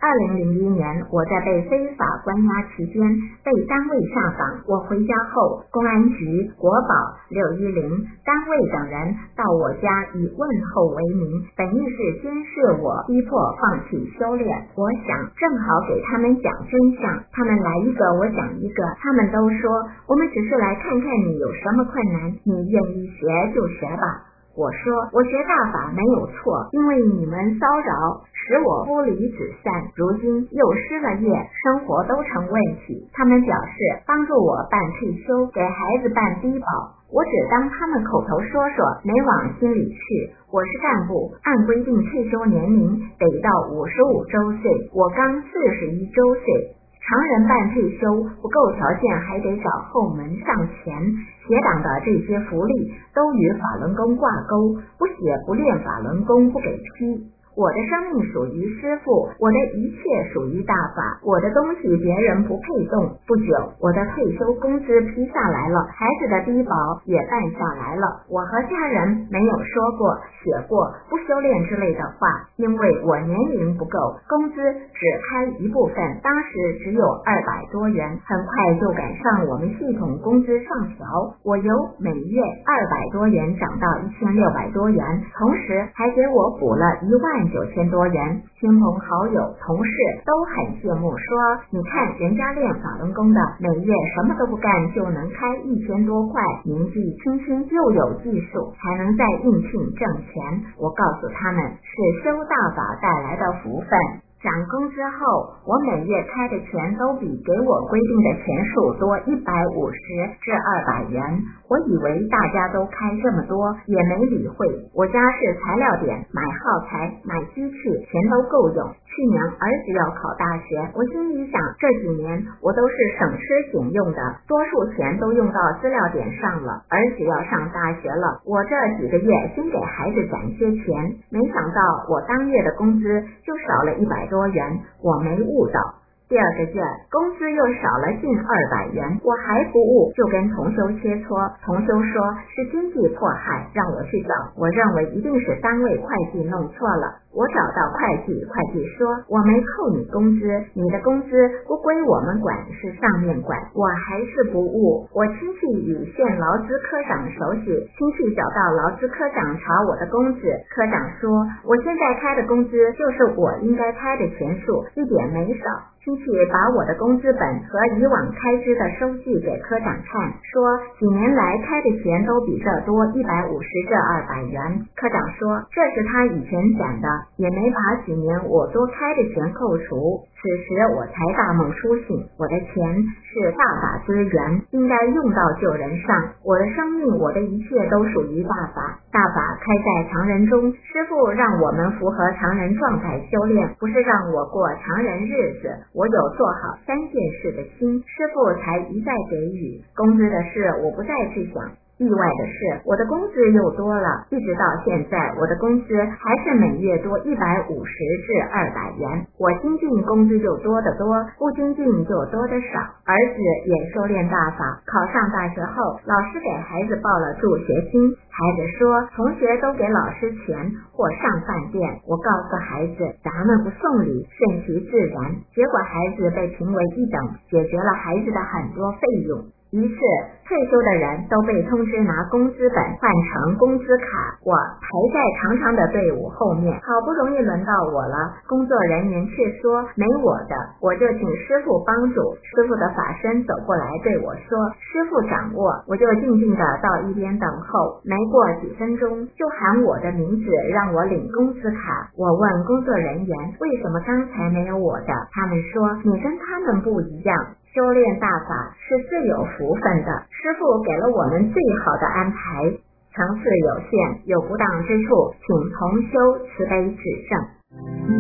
Speaker 6: 2001年，我在被非法关押期间被单位下访。我回家后，公安局、国保、610单位等人到我家以问候为名，本意是监视我，逼迫放弃修炼。我想正好给他们讲真相，他们来一个我讲一个，他们都说我们只是来看看你有什么困难，你愿意学就学吧。我说我学大法没有错，因为你们骚扰使我夫离子散，如今又失了业，生活都成问题。他们表示帮助我办退休，给孩子办低保，我只当他们口头说说，没往心里去。我是干部，按规定退休年龄得到55周岁，我刚41周岁。常人办退休不够条件，还得找后门上钱。写党的这些福利都与法轮功挂钩，不写不练法轮功不给批。我的生命属于师父，我的一切属于大法，我的东西别人不配动。不久，我的退休工资批下来了，孩子的低保也办下来了。我和家人没有说过、写过不修炼之类的话，因为我年龄不够，工资只开一部分，当时只有200多元，很快就赶上我们系统工资上调，我由每月200多元涨到1600多元，同时还给我补了19000多元。亲朋好友、同事都很羡慕，说你看人家练法轮功的，每月什么都不干就能开1000多块，年纪轻轻又有技术，还能在应聘挣钱。我告诉他们，是修大法带来的福分。涨工之后，我每月开的钱都比给我规定的钱数多150至200元。我以为大家都开这么多，也没理会。我家是材料店，买耗材、买机器，钱都够用。去年儿子要考大学，我心里想，这几年我都是省吃俭用的，多数钱都用到资料点上了。儿子要上大学了，我这几个月先给孩子攒些钱，没想到我当月的工资就少了100多元，我没悟到。第二个月工资又少了近200元，我还不悟，就跟同修切磋。同修说是经济迫害，让我去找。我认为一定是单位会计弄错了。我找到会计，会计说我没扣你工资，你的工资不归我们管，是上面管。我还是不悟。我亲戚与县劳资科长熟悉，亲戚找到劳资科长查我的工资，科长说我现在开的工资就是我应该开的钱数，一点没少。亲戚把我的工资本和以往开支的收据给科长看，说几年来开的钱都比这多150至200元。科长说这是他以前攒的，也没把几年我多开的钱扣除。此时我才大梦初醒，我的钱是大法资源，应该用到救人上。我的生命，我的一切都属于大法。大法开在常人中，师父让我们符合常人状态修炼，不是让我过常人日子。我有做好3件事的心，师父才一再给予。工资的事我不再去想。意外的是，我的工资又多了，一直到现在，我的工资还是每月多150至200元。我精进工资就多得多，不精进就多得少。儿子也修炼大法，考上大学后，老师给孩子报了助学金，孩子说同学都给老师钱或上饭店。我告诉孩子，咱们不送礼，顺其自然。结果孩子被评为1等，解决了孩子的很多费用。于是退休的人都被通知拿工资本换成工资卡，我排在长长的队伍后面，好不容易轮到我了，工作人员却说没我的，我就请师父帮助。师父的法身走过来对我说，师父掌握。我就静静的到一边等候，没过几分钟就喊我的名字让我领工资卡。我问工作人员为什么刚才没有我的，他们说你跟他们不一样，修炼大法是最有福分的，师父给了我们最好的安排，层次有限，有不当之处，请同修慈悲指正。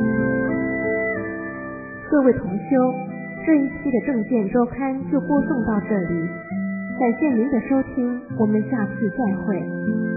Speaker 1: 各位同修，这一期的正见周刊就播送到这里，感谢您的收听，我们下次再会。